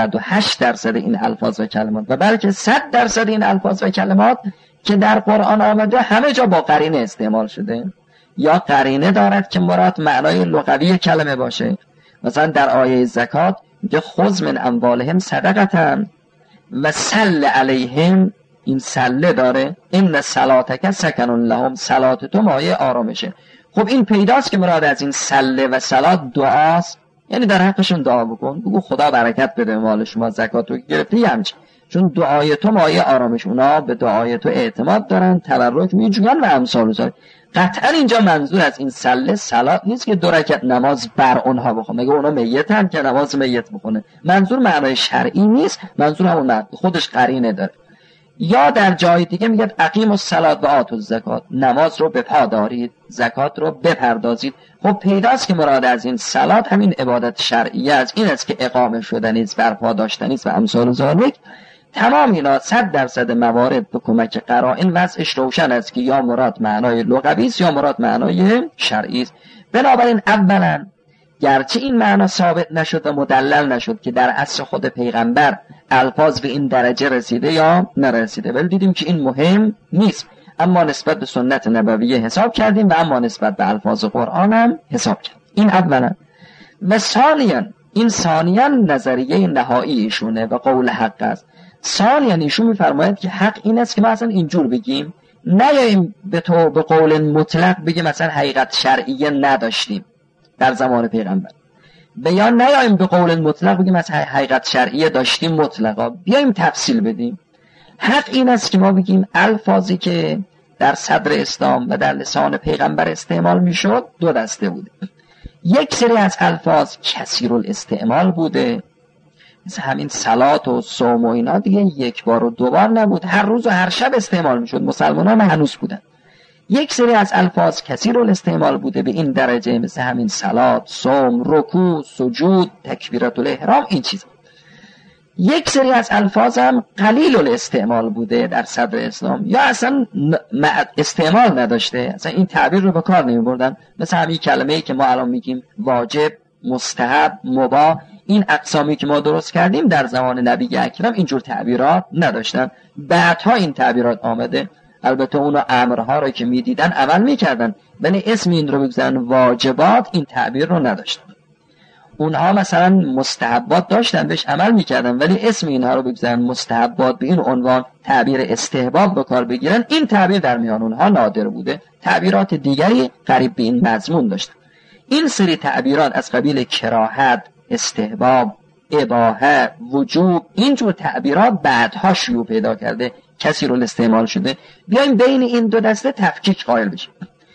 98% این الفاظ و کلمات و بلکه 100% این الفاظ و کلمات که در قرآن آمده همه جا با قرینه استعمال شده، یا قرینه دارد که مراد معنای لغوی کلمه باشه. مثلا در آیه زکات میگه خذ من اموالهم صدقة و صل علیهم، این سله داره، این صلاتک سکن لهم، صلات تو مایه آرامشه. خب این پیداست که مراد از این سله و صلات دعاست، یعنی در حقشون دعا بکن، بگو خدا برکت بده مال شما، زکات رو گرفتی همچین، چون دعای تو مایه آرامش. اونا به دعای تو اعتماد دارن، تبرک میجوین و امثال ذالک. قطعا اینجا منظور از این سله صلات نیست که 2 رکعت نماز بر اونها بخونه، مگه اونا میتن که نماز میت بخونه. منظور معنای شرعی نیست، منظور همون خودش قرینه داره. یا در جای دیگه میگه اقیم الصلاة و آتوا الزکات، نماز رو به پا دارید، زکات رو بپردازید. خب پیداست که مراد از این صلات همین عبادت شرعیه از این است که اقامه شدنی است، برپا داشتنی است و امثال ذالک. تمام اینا 100% موارد به کمک قرائن وضعش روشن است که یا مراد معنای لغوی است یا مراد معنای شرعی است. بنابراین اولا گرچه این معنا ثابت نشد و مدلل نشد که در عصر خود پیغمبر الفاظ به این درجه رسیده یا نرسیده، ولی دیدیم که این مهم نیست، اما نسبت به سنت نبویه حساب کردیم و اما نسبت به الفاظ قرآن هم حساب کردیم. این اولا. و ثانیاً نظریه نهایی ایشونه و قول حق است. ثانیاً ایشون میفرماید که حق این است که ما اصلا اینجور بگیم، نیاییم به قول مطلق بگیم مثلا حقیقت شرعیه نداشتیم در زمان پیغمبر، بیان نیاییم به قول مطلق بگیم مثلا حقیقت شرعیه داشتیم مطلقا، بیاییم تفصیل بدیم. حق این است که ما بگیم الفاظی که در صدر اسلام و در لسان پیغمبر استعمال میشد دو دسته بوده. یک سری از الفاظ کثیر الاستعمال بوده، مثل همین صلات و صوم و اینا دیگه یک بار و دو بار نبود، هر روز و هر شب استعمال میشد، مسلمانان هنوز بودن. یک سری از الفاظ کثیر الاستعمال بوده به این درجه، مثل همین صلات، صوم، رکوع، سجود، تکبیرات الاحرام، این چیزا. یک سری از الفاظ هم قلیل الاستعمال بوده در صدر اسلام، یا اصلا استعمال نداشته، اصلا این تعبیر رو به کار نمی بردن، مثل همین کلمه‌ای که ما الان میگیم واجب، مستحب، مباح. این اقسامی که ما درست کردیم در زمان نبی اکرم اینجور تعبیرات نداشتن، بعدها این تعبیرات آمده. البته اونا امرها رو که میدیدن عمل میکردن، ولی اسم این رو بگذارن واجبات این تعبیر رو نداشتن. اونها مثلا مستحبات داشتن بهش عمل میکردن، ولی اسم اینها رو بگذارن مستحبات به این عنوان تعبیر استحباب به کار بگیرن، این تعبیر در میان اونها نادر بوده. تعبیرات دیگری قریب به این مضمون داشتن. این سری تعبیرات از قبیل کراهت، استحباب، اباحه، وجوب، اینجور تعبیرات بعدها شیوع پیدا کرده، کثیر الاستعمال شده. بیایم بین این دو دسته تفکیک قائل بشیم.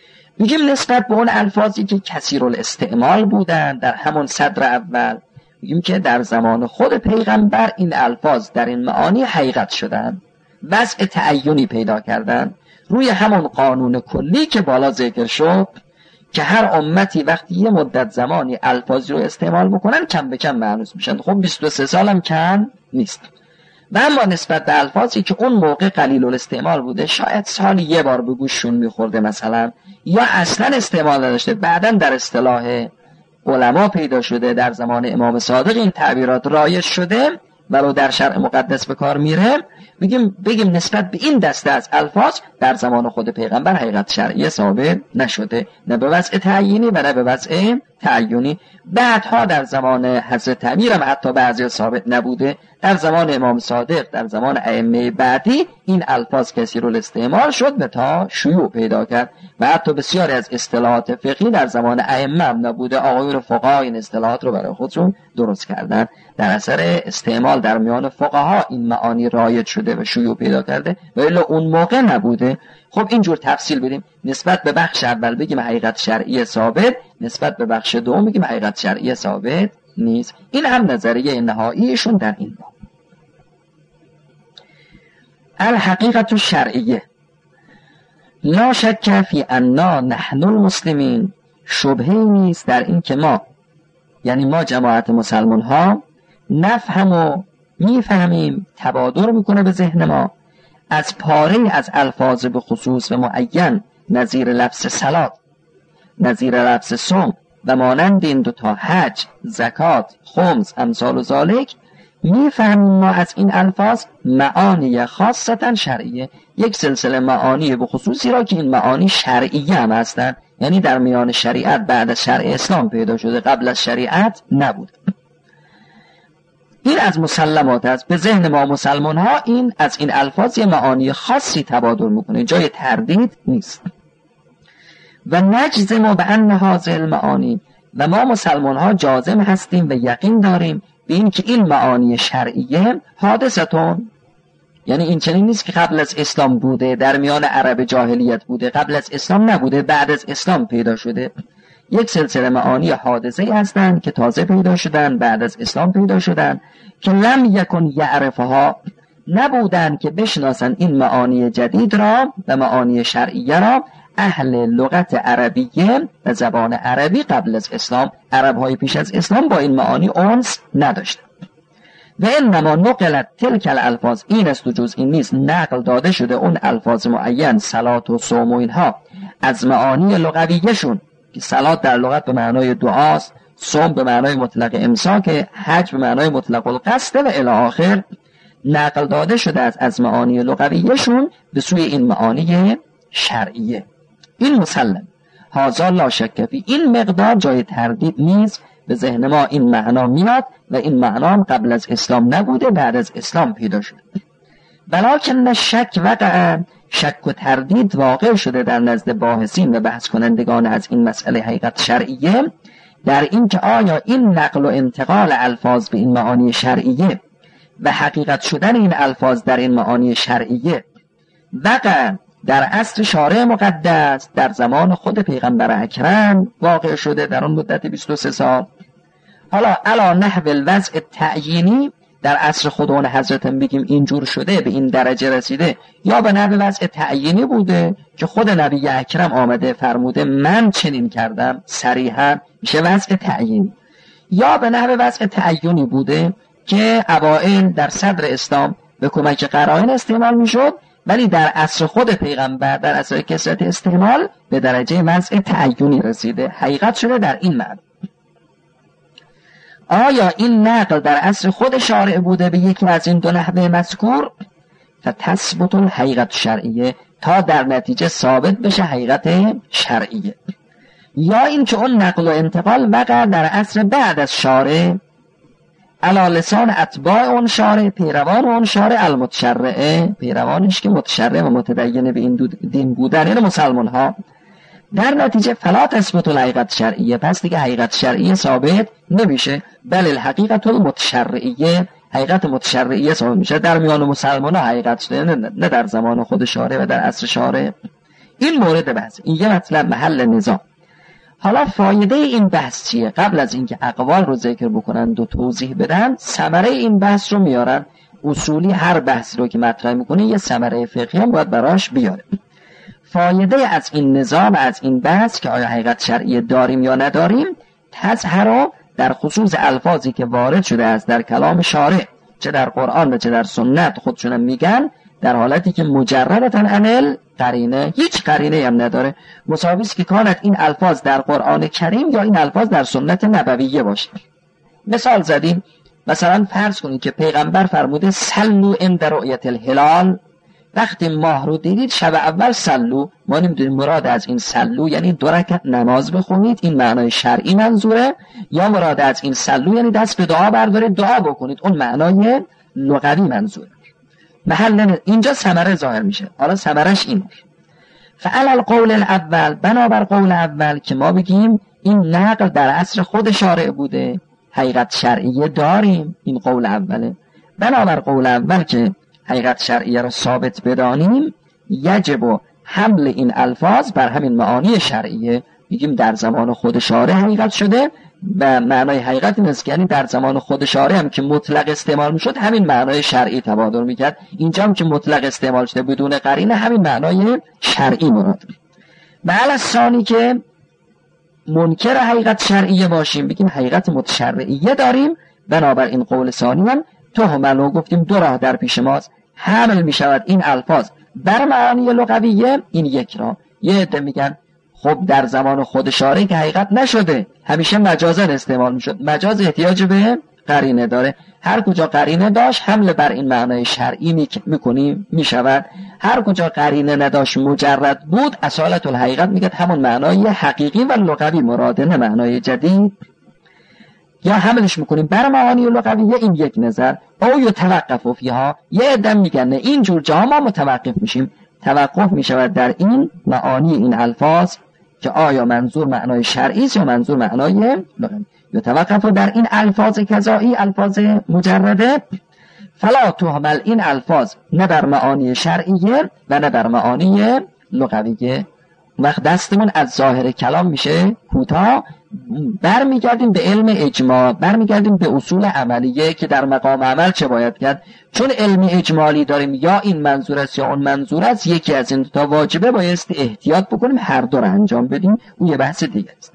میگیم نسبت به اون الفاظی که کثیر الاستعمال بودن در همون صدر اول، میگیم که در زمان خود پیغمبر این الفاظ در این معانی حقیقت شدن، وضع تعینی پیدا کردن روی همون قانون کلی که بالا ذکر شد که هر امتی وقتی یه مدت زمانی الفاظی رو استعمال بکنن کم به کم مانوس میشن. خب 23 سالم کم نیست. و اما نسبت به الفاظی که اون موقع قلیل الاستعمال بوده، شاید سالی یه بار به گوششون میخورده مثلا، یا اصلا استعمال نداشته، بعداً در اصطلاح علما پیدا شده، در زمان امام صادق این تعبیرات رایج شده ولو در شرع مقدس به کار میره، بگیم نسبت به این دسته از الفاظ در زمان خود پیغمبر حقیقت شرعی ثابت نشده، نه به وضع تعیینی و نه به وضع تعیینی. بعدها در زمان حضرت امیر هم حتی بعضی ثابت نبوده، در زمان امام صادق، در زمان ائمه بعدی این الفاظ کثیر الاستعمال شد و تا شیوع پیدا کرد و حتی بسیاری از اصطلاحات فقهی در زمان ائمه هم نبوده. آقایون فقها این اصطلاحات رو برای خودشون درست کردن، در اثر استعمال در میان فقها این معانی رایج شده و شیوع پیدا کرده و الا اون موقع نبوده. خب اینجور تفصیل بدیم، نسبت به بخش اول بگیم حقیقت شرعی ثابت، نسبت به بخش دوم بگیم حقیقت شرعی ثابت نیست. این هم نظریه نهاییشون در این باب. الحقیقت الشرعیه لا شک فی انا نحن المسلمین، شبهه نیست در این که ما، یعنی ما جماعت مسلمان ها، نفهم و میفهمیم، تبادر میکنه به ذهن ما از پاره از الفاظ به خصوص و معین، نظیر لفظ صلات، نظیر لفظ صوم و مانند این دوتا حج، زکات، خمس، امثال و ذالک، میفهمیم ما از این الفاظ معانی خاصتا شرعیه، یک سلسله معانی به خصوصی را که این معانی شرعیه هم هستن، یعنی در میان شریعت بعد از شرع اسلام پیدا شده، قبل از شریعت نبود. این از مسلمات است، به ذهن ما مسلمان ها این از این الفاظ معانی خاصی تبادر میکنه، جای تردید نیست. و نجزم به ان هذه المعانی، و ما مسلمان ها جازم هستیم و یقین داریم به این که این معانی شرعیه حادثتون، یعنی این چنین نیست که قبل از اسلام بوده، در میان عرب جاهلیت بوده، قبل از اسلام نبوده، بعد از اسلام پیدا شده. یک سلسله معانی حادثه‌ای هستند که تازه پیدا شدن، بعد از اسلام پیدا شدن، که لم یکن یعرفها نبودن که بشناسن این معانی جدید را و معانی شرعیه را اهل لغت عربیه و زبان عربی قبل از اسلام. عرب‌های پیش از اسلام با این معانی انس نداشتن. و انما نقلت تلک الالفاظ، این است و جز این نیست، نقل داده شده اون الفاظ معین، صلات و صوم و اینها، از معانی لغویشون که صلات در لغت به معنای دعاست، صوم به معنای مطلق امساک، حج به معنای مطلق القصد و الی آخر، نقل داده شده از معانی لغویشون به سوی این معانی شرعیه. این مسلم، هذا لا شک فی، این مقدار جای تردید نیست. به ذهن ما این معنا میاد و این معنا قبل از اسلام نبوده، بعد از اسلام پیدا شده. ولکن شک وقع، شک و تردید واقع شده در نزد باحثین و بحث کنندگان از این مسئله حقیقت شرعیه، در این که آیا این نقل و انتقال الفاظ به این معانی شرعیه و حقیقت شدن این الفاظ در این معانی شرعیه وقع در عصر شارع مقدس در زمان خود پیغمبر اکرم واقع شده در اون مدت 23 سال، حالا علا نحو الوضع تعیینی در عصر خود اون حضرت بگیم اینجور شده، به این درجه رسیده، یا به نحو وضع تعیینی بوده که خود نبی اکرم آمده فرموده من چنین کردم صریحا، میشه وضع تعیینی، یا به نحو وضع تعیینی بوده که اوائل در صدر اسلام به کمک قرائن استعمال میشد، ولی در عصر خود پیغمبر در عصر کثرت استعمال به درجه وضع تعیینی رسیده، حقیقت شده در این معنی. آیا این نقل در عصر خود شارع بوده به یکی از این دو نحوه مذکور، فتثبت الحقیقت شرعیه، تا در نتیجه ثابت بشه حقیقت شرعیه، یا این که اون نقل و انتقال وقع در عصر بعد از شارع علی لسان اتباع اون شارع، پیروان اون شارع المتشرعه، پیروانش که متشرع و متدین به این دین بودن، یعنی مسلمان ها، در نتیجه فلا تثبت الحقیقت شرعیه، پس دیگه حقیقت شرعیه ثابت نمیشه، بل الحقیقت المتشرعیه، حقیقت متشرعیه ثابت میشه در میان مسلمان ها حقیقت شده، نه در زمان خود شارع و در عصر شارع. این مورد بحث، این یه مطلب محل نزاع. حالا فایده این بحث چیه؟ قبل از اینکه اقوال رو ذکر بکنن و توضیح بدن، ثمره این بحث رو میارن. اصولی هر بحث رو که مطرح میکنه یه ثمره فقهی هم باید براش بیاره. فایده از این نظام، از این بحث که آیا حقیقت شرعی داریم یا نداریم، تظهر در خصوص الفاظی که وارد شده است در کلام شارع، چه در قرآن و چه در سنت، خودشون میگن در حالتی که مجردتن عن قرینه، هیچ قرینه هم نداره، مساوی است که کانت این الفاظ در قرآن کریم یا این الفاظ در سنت نبویه باشه. مثال زدیم، مثلا فرض کنید که پیغمبر فرموده سلو عند رؤیت الهلال، وقتی ماه رو دیدید شب اول سلو، ما نمیدونیم مراد از این سلو یعنی 2 رکعت نماز بخونید، این معنای شرعی منظوره، یا مراد از این سلو یعنی دست به دعا بردارید دعا بکنید، اون معنای لغوی منظوره. محل اینجا ثمره ظاهر میشه. حالا ثمرش این فعل القول الاول، بنابر قول اول که ما بگیم این نقل در عصر خود شارع بوده، حقیقت شرعیه داریم، این قول اوله. بنابر قول اول که حقیقت شرعیه را ثابت بدانیم، یجب حمل این الفاظ بر همین معانی شرعیه. میگیم در زمان خود شارع حقیقت شده و معنای حقیقت این است که یعنی در زمان خود شارع هم که مطلق استعمال میشد همین معنای شرعی تبادر میکرد، اینجا هم که مطلق استعمال شده بدون قرینه همین معنای شرعی مراد. و علی ثانی که منکر حقیقت شرعیه باشیم، بگیم حقیقت متشرعیه داریم، بنابر این قول ثانی هم تهملو، گفتیم 2 راه در پیش ماست، حمل میشود این الفاظ بر معانی لغویه، این یک راه. یه عده میگن خب در زمان خود شارع که حقیقت نشده، همیشه مجازا استعمال میشد، مجاز احتیاج به قرینه داره، هر کجا قرینه داشت حمل بر این معنای شرعی میکنیم میشود، هر کجا قرینه نداشت مجرد بود اصالت الحقیقت میگه همون معنای حقیقی و لغوی مراده، نه معنای جدید، یا حملش میکنیم بر معانی لغویه. این یک نظر. او یتوقف فیها، یه عده میگن اینجور جا ما متوقف میشیم، توقف میشود در این معانی این الفاظ که آیا منظور معنای شرعی است یا منظور معنای لغوی. یتوقف در این الفاظ کذایی، الفاظ مجرده، فلا تهمل این الفاظ نه بر معانی شرعیه و نه بر معانی لغویه. وقت دستمون از ظاهر کلام میشه کوتاه برمیگردیم به علم اجماع، برمیگردیم به اصول عملیه که در مقام عمل چه باید کرد. چون علم اجمالی داریم، یا این منظور است یا اون منظور است، یکی از این تا واجبه بایست احتیاط بکنیم هر دو رو انجام بدیم. اون یه بحث دیگه است.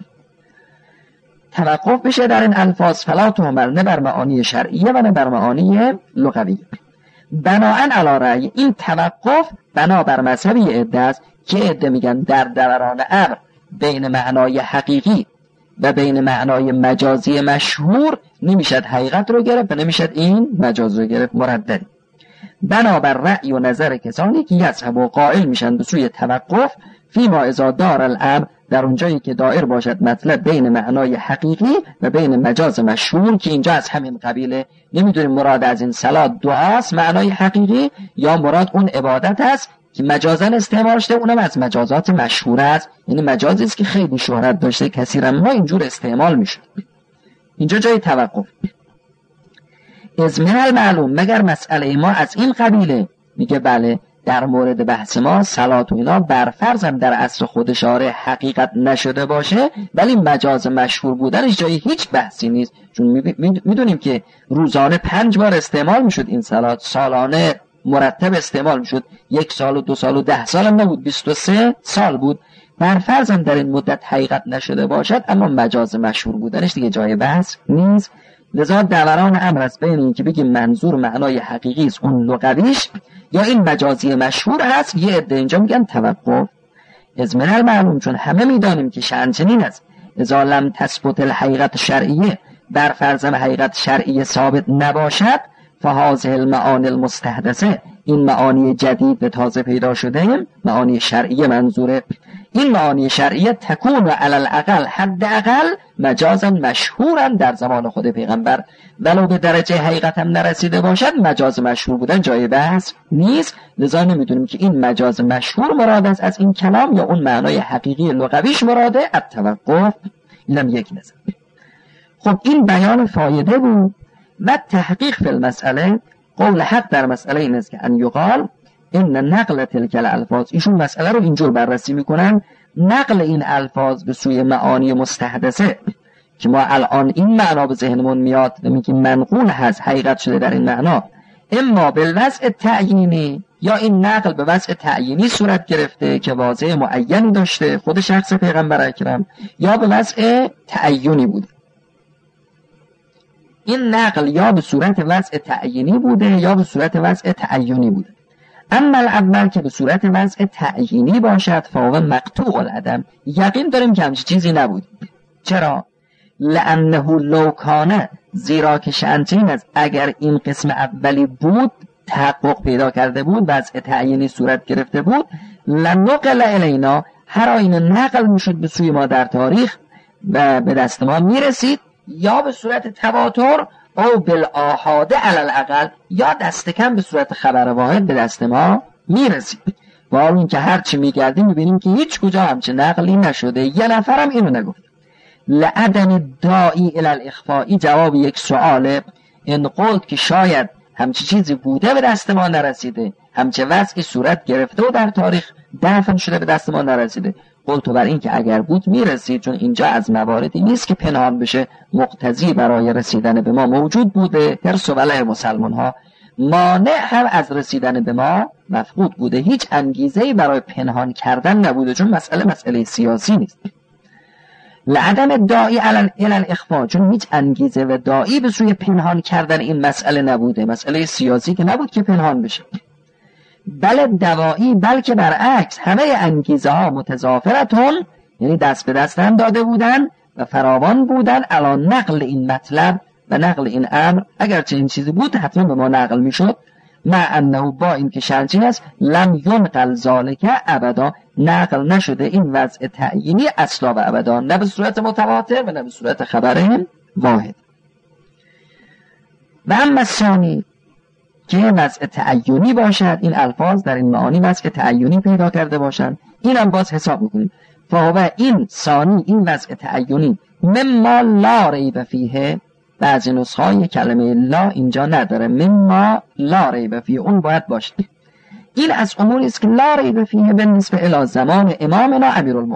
توقف بشه در این الفاظ فلا تحمل، نه بر معانی شرعیه و نه بر معانی لغویه. بناءً علی رأی، این توقف بنا بر مذهبی عده است که عده میگن در دوران امر بین معنای حقیقی و بین معنای مجازی مشهور نمیشد حقیقت رو گرفت و نمیشد این مجاز رو گرفت. مردد بنابر رأی و نظر کسانی که یذهب و قائل میشن به سوی توقف فیما اذا دار الامر، در اونجایی که دائر باشد مطلب بین معنای حقیقی و بین مجاز مشهور، که اینجا از همین قبیله. نمیدونیم مراد از این صلات دعاست معنای حقیقی یا مراد اون عبادت است که مجازن استعمال شده، اونم از مجازات مشهور است، یعنی مجازی است که خیلی شهرت داشته، کثیرا ما اینجور استعمال میشه. اینجا جای توقف. از من المعلوم، مگر مسئله ما از این قبیله. میگه بله، در مورد بحث ما صلات و اینا برفرض هم در اصل خودش حقیقت نشده باشه، ولی مجاز مشهور بودنش جای هیچ بحثی نیست. چون میدونیم که روزانه 5 بار استعمال میشد این صلات، سالانه مرتب استعمال میشد، 1 سال و 2 سال و 10 سال هم نبود، 23 سال بود. برفرض هم در این مدت حقیقت نشده باشد، اما مجاز مشهور بودنش دیگه جای بحث نیست. لذا دوران امر است بین این که بگیم منظور معنای حقیقی است اون لغویش یا این مجازی مشهور هست. یه عده اینجا میگن توقف. از من المعلوم، چون همه میدانیم که شأن چنین است، اذا لم تثبت الحقیقت شرعیه، بر فرض حقیقت شرعی ثابت نباشد، فهذه المعانی المستحدثه، این معانی جدید به تازه پیدا شده، معانی شرعی منظوره، این معانی شرعیه تکون و علی الاقل حداقل مجازا مشهورا در زمان خود پیغمبر، ولو به درجه حقیقت هم نرسیده باشد مجاز مشهور بودن جای بحث نیست. لذا نمیدونیم که این مجاز مشهور مراد است از این کلام یا اون معنای حقیقی لغویش مراده. التوقف، اینم یک نظر. خب این بیان فایده بود. و تحقیق فی المسئله، قول حق در مسئله این است که ان یقال این نقل تلک الالفاظ، ایشون مسئله رو اینجور بررسی میکنن، نقل این الفاظ به سوی معانی مستحدثه که ما الان این معنا به ذهنمون میاد و میگیم منقول هست، حقیقت شده در این معنا، اما به وضع تعیینی، یا این نقل به وضع تعیینی صورت گرفته که واضح معینی داشته خود شخص پیغمبر اکرم، یا به وضع تعیینی بوده. این نقل یا به صورت وضع تعیینی بوده یا به صورت وضع تعیینی بوده. اما الاول که به صورت وضع تعیینی باشد فهو مقطوع العدم، یقین داریم که همچین چیزی نبود. چرا؟ لانه لو کانه، زیرا که شأن چنین است اگر این قسم اولی بود، تحقق پیدا کرده بود، وضع تعیینی صورت گرفته بود، لنقل الینا، هر آینه نقل میشد به سوی ما در تاریخ و به دست ما میرسید، یا به صورت تواتر او بالآحاده علی الاقل، یا دست کم به صورت خبر واحد به دست ما میرسید. با این که هرچی میگردیم میبینیم که هیچ کجا همچه نقلی نشده، یه نفرم اینو نگفت. لعدم داعی الی الاخفاء، جواب یک سؤاله. این قلت که شاید همچه چیزی بوده به دست ما نرسیده، همچه وضعی صورت گرفته و در تاریخ دفن شده به دست ما نرسیده. قلت بر این که اگر بود میرسید، چون اینجا از مواردی نیست که پنهان بشه، مقتضی برای رسیدن به ما موجود بوده. حرص و ولع مسلمان ها، مانع هم از رسیدن به ما مفقود بوده، هیچ انگیزه‌ای برای پنهان کردن نبوده، چون مسئله سیاسی نیست. لعدم داعی الی الاخفاء، چون هیچ انگیزه و داعی به سوی پنهان کردن این مسئله نبوده، مسئله سیاسی که نبود که پنهان بشه. بله دوایی، بلکه برعکس همه انگیزه ها متضافرتون، یعنی دست به دست هم داده بودن و فراوان بودن علی نقل این مطلب و نقل این امر. اگرچه این چیزی بود حتما به ما نقل میشد، مع انه، با این که شرطی است، لم ینقل ذالک ابدا، نقل نشده این وضع تعیینی اصلا و ابدا، نه به صورت متواتر و نه به صورت خبر واحد. و اما ثانی که وضع تعیینی باشد، این الفاظ در این معانی وضع تعیینی پیدا کرده باشند، این هم باز حساب میکنیم. فهو این ثانی، این وضع تعیینی، مما لا ریب فیه، بعضی نسخه‌های کلمه لا اینجا نداره، مما لا ریب فیه، اون باید باشه. این از اموری است که لا ریب فیه بالنسبه الی زمان امامنا امیرالمؤمنین،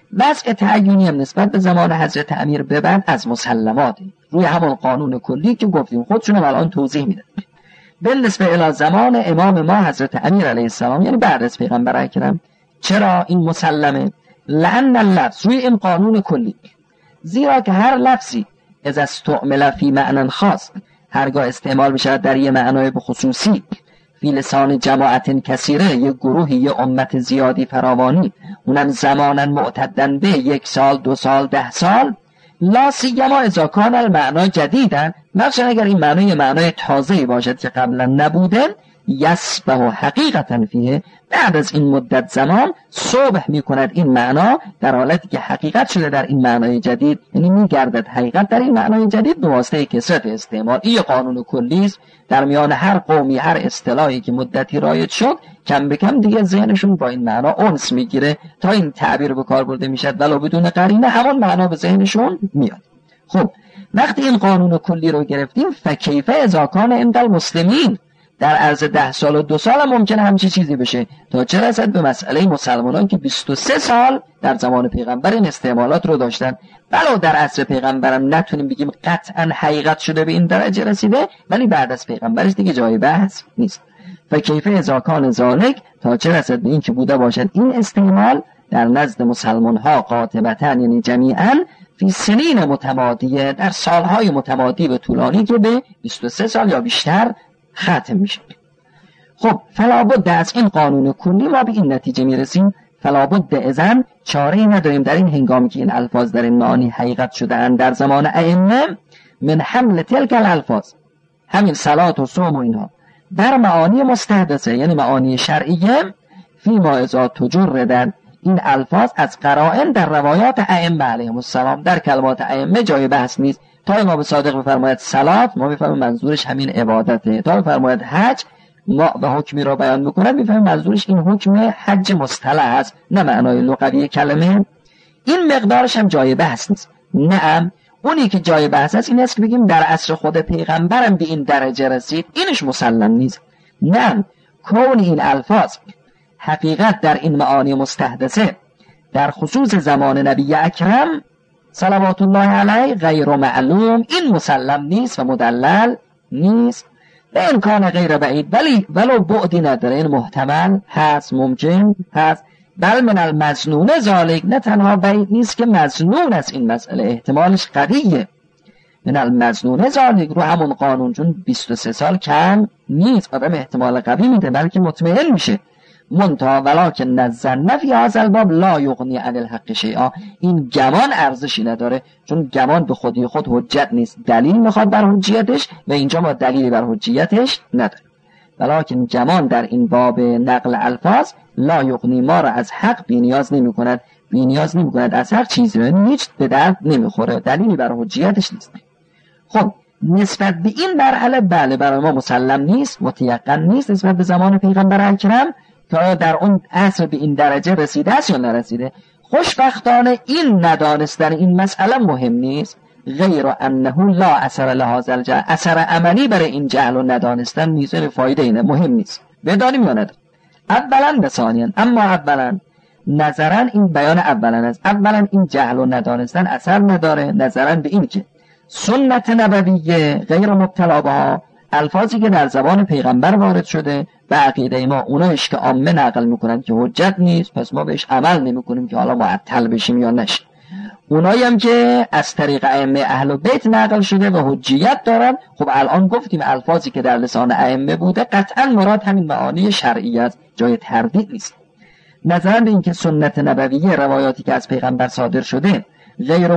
وضع تعیینی هم نسبت به زمان حضرت امیر به بعد از مسلماته، روی همون قانون کلی که گفتیم خودشونم الان توضیح میدن. بالنسبه الی زمان امام ما حضرت امیر علیه السلام، یعنی بعد از پیغمبر اکرم. چرا این مسلمه؟ لأن اللفظ، روی این قانون کلی، زیرا که هر لفظی اذا استعمل فی معنی خاص، هرگاه استعمال بشه در یه معنای بخصوصی، فی لسان جماعت کثیره، یه گروهی، یه امت زیادی فراوانی، اونم زمانا معتدن به 1 سال 2 سال 10 سال، لا سیما اذا کان المعنا جدیدن، مثلا اگر این معنای تازه‌ای باشد که قبلا نبوده، یسبه حقیقتا فیه، بعد از این مدت زمان صبح میکند این معنا در حالتی که حقیقت شده در این معنای جدید، یعنی میگردد حقیقت در این معنای جدید به واسطه کثرت استعمال. این قانون کلی است در میان هر قومی، هر اصطلاحی که مدتی رایج شد، کم به کم دیگه ذهنشون با این معنا انس میگیره، تا این تعبیر به کار برده میشد ولو بدون قرینه همون معنا به ذهنشون میاد. خب وقتی این قانون کلی رو گرفتیم، فکیف اذا کان عند المسلمین، در عرض 10 سال و 2 سال هم ممکنه همچی چیزی بشه، تا چه رسد به مسئله مسلمانان که 23 سال در زمان پیغمبر این استعمالات رو داشتن. ولو در عصر پیغمبرم نتونیم بگیم قطعا حقیقت شده به این درجه رسیده، ولی بعد از پیغمبرش دیگه جای بحث نیست. فکیف اذا کان ذالک، تا چه رسد به این که بوده باشد این استعمال در نزد مسلمان ها قاطبتاً، یعنی جمیعاً، فی سنین متمادیه، در سالهای متمادی و طولانی که به 23 سال یا بیشتر ختم میشه. خب فلابد از این قانون کلی ما به این نتیجه میرسیم، فلابد اذن چاره‌ای نداریم در این هنگامی که این الفاظ در این معانی حقیقت شده اند در زمان ائمه، من حمل تلک الالفاظ، همین صلات و صوم و اینها، بر معانی مستحدثه، یعنی معانی شرعیه، فی ما اذا تجردن، این الفاظ از قرائن در روایات ائمه علیهم السلام، در کلمات ائمه جای بحث نیست. تا امام صادق بفرماید صلات، ما بفهمیم منظورش همین عبادته. تا بفرماید حج، ما به حکمی را بیان میکنه بفهمیم منظورش این حکم حج مصطلح است، نه معنای لغوی کلمه. این مقدارش هم جای بحث نیست. نعم اونی که جای بحث است این است که بگیم در عصر خود پیغمبرم به این درجه رسید، اینش مسلم نیست. نه، کون این الفاظ حقیقت در این معانی مستحدثه در خصوص زمان نبی اکرم صلوات الله علیه غیر معلوم، این مسلم نیست و مدلل نیست. به امکان غیر بعید، ولی ولو بعدی نداره، این محتمل هست، ممکن هست. بل من المظنون ذالک، نه تنها بعید نیست که مظنون است این مسئله، احتمالش قویه. من المظنون ذالک رو همون قانون، چون 23 سال کم نیست، آدم احتمال قوی میده بلکه مطمئن میشه. منتها ولکن الظن فی هذا الباب لا یغنی عن الحق شیئا، این گمان ارزشی نداره، چون گمان به خودی خود حجت نیست، دلیل میخواد بر حجیتش و اینجا ما دلیلی بر حجیتش نداره. ولکن گمان در این باب نقل الفاظ لا یغنی، ما را از حق بی‌نیاز نمی‌کند، بی‌نیاز نمی‌کند از هر چیزی، هیچ به درد نمیخوره، دلیلی بر حجیتش نیست. خب نسبت به این مرحله بله برای ما مسلم نیست، متیقن نیست نسبت به زمان پیغمبر اکرم که در اون عصر به این درجه رسیده است یا نرسیده. خوشبختانه این ندانستن این مسئله مهم نیست، غیر انه لا اثر لهذا الجهل، اثر عملی برای این جهل و ندانستن نیست، فایده اینه، مهم نیست بدانیم یا ندانیم. اولا و ثانیا، اما اولا نظرا این بیان اولا است، اولا این جهل و ندانستن اثر نداره، نظرا به این که سنت نبویه غیر مبتلا بها، الفاظی که در زبان پیغمبر وارد شده به عقیده ما اونایش که عامه نقل میکنن که حجت نیست، پس ما بهش عمل نمیکنیم که حالا معطل بشیم یا نشیم. اونایی هم که از طریق ائمه اهل بیت نقل شده و حجیت دارن، خب الان گفتیم الفاظی که در لسان ائمه بوده قطعا مراد همین معانی شرعی است، جای تردید نیست. نظرا به اینکه سنت نبویه، روایاتی که از پیغمبر صادر شده، غیر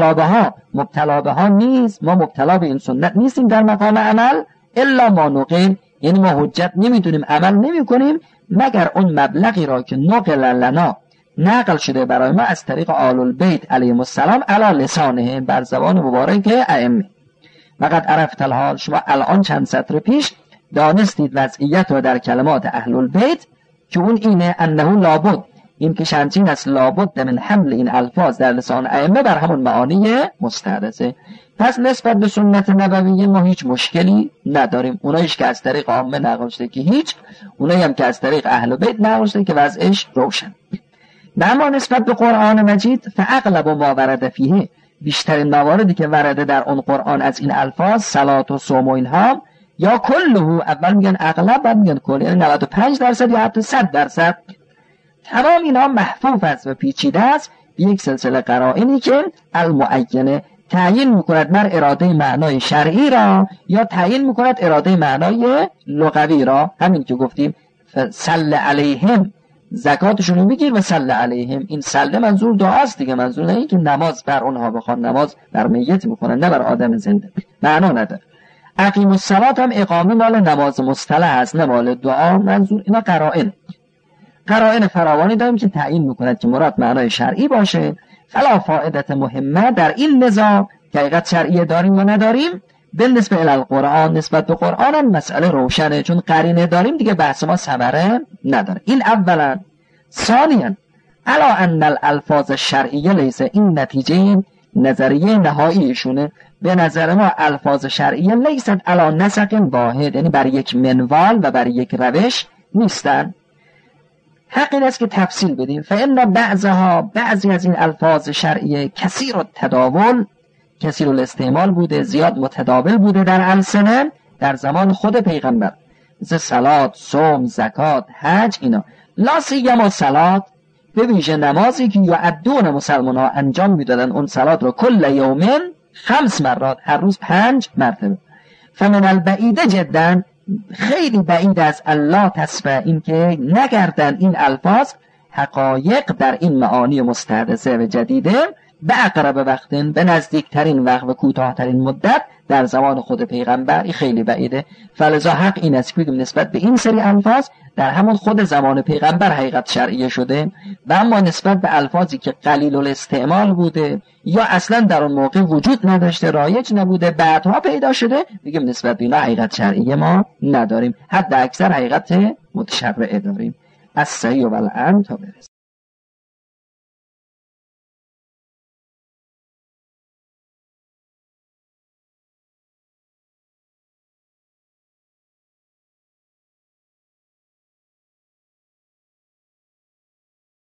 مبتلا بها نیست، ما مبتلا به این سنت نیستیم در مقام عمل، الا ما نقل، یعنی ما حجت نمیدونیم، عمل نمی کنیم مگر اون مبلغی را که نقل لنا، نقل شده برای ما از طریق آل البیت علیهم السلام علی لسانه، بر زبان مبارک ائمه. وقد عرفت الحال، شما الان چند سطر پیش دانستید وضعیت را در کلمات اهل البیت که اون اینه انه لابد، این که شمسین است، لابد من حمل این الفاظ در لسان ائمه بر همون معانی مستحدثه. پس نسبت به سنت نبویه ما هیچ مشکلی نداریم، اونایش که از طریق عامه نقل شده که هیچ، اونایی هم که از طریق اهل بیت نقل شده که وضعش روشن. و اما نسبت به قرآن مجید فاغلب ما ورد فیه، بیشترین مواردی که ورده در اون قرآن از این الفاظ صلات و صوم و اینها، یا کله، اول میگن اغلب بعد میگن کل، یعنی 95% یا حتی 100%، تمام اینا محفوظ است و پیچیده است به یک سلسله قرائنی که المعینه تعیین میکند مر اراده معنای شرعی را یا تعیین میکند اراده معنای لغوی را. همین که گفتیم صل علیهم، زکاتشون رو میگیر و صل علیهم، این صل منظور دعاست دیگه، منظور نه این که نماز بر اونها بخوان، نماز بر میت میکنن نه بر آدم زنده، معنا نداره. اقیم الصلاة هم اقامه مال نماز مصطلح است نه مال دعا، منظور اینا قرائن فراوانی داریم که تعیین میکند که مراد معنای شرعی باشه. فلا فائدت مهمه در این نزاع که حقیقت شرعی داریم و نداریم بالنسبه الی القرآن، نسبت به قرآن هم مسئله روشنه، چون قرینه داریم دیگه بحث ما ثمره نداره. این اولا. ثانیا الا ان الالفاظ الشرعیه لیس، این نتیجه نظریه نهاییشونه، به نظر ما الفاظ شرعیه لیست علی نسق واحد، یعنی بر یک منوال و بر یک روش نیستن. حق این است که تفصیل بدیم. فإن بعضی از این الفاظ شرعیه کثیر التداول، کثیر الاستعمال بوده، زیاد متداول بوده در السنه در زمان خود پیغمبر، مثل صلات، صوم، زکات، حج، اینا. لا سیما صلات، به ویژه نمازی که یعدون مسلمان ها انجام میدادن اون صلات رو کل یومین 5 مرات، هر روز 5 مرتبه. فمن البعیده جدا، خیلی بعید از الله تصفه، این که نگردن این الفاظ حقایق در این معانی مستحدثه و جدیده به اقرب وقتن، به نزدیکترین وقت و کوتاهترین مدت در زمان خود پیغمبر، این خیلی بعیده. فلذا حق این است که نسبت به این سری الفاظ در همون خود زمان پیغمبر حقیقت شرعیه شده، و اما نسبت به الفاظی که قلیل الاستعمال بوده یا اصلا در اون موقع وجود نداشته، رایج نبوده، بعدها پیدا شده، میگیم نسبت به اینا حقیقت شرعیه ما نداریم، حد اکثر حقیقت متشرعه داریم. از صحیح و الان تا برسیم.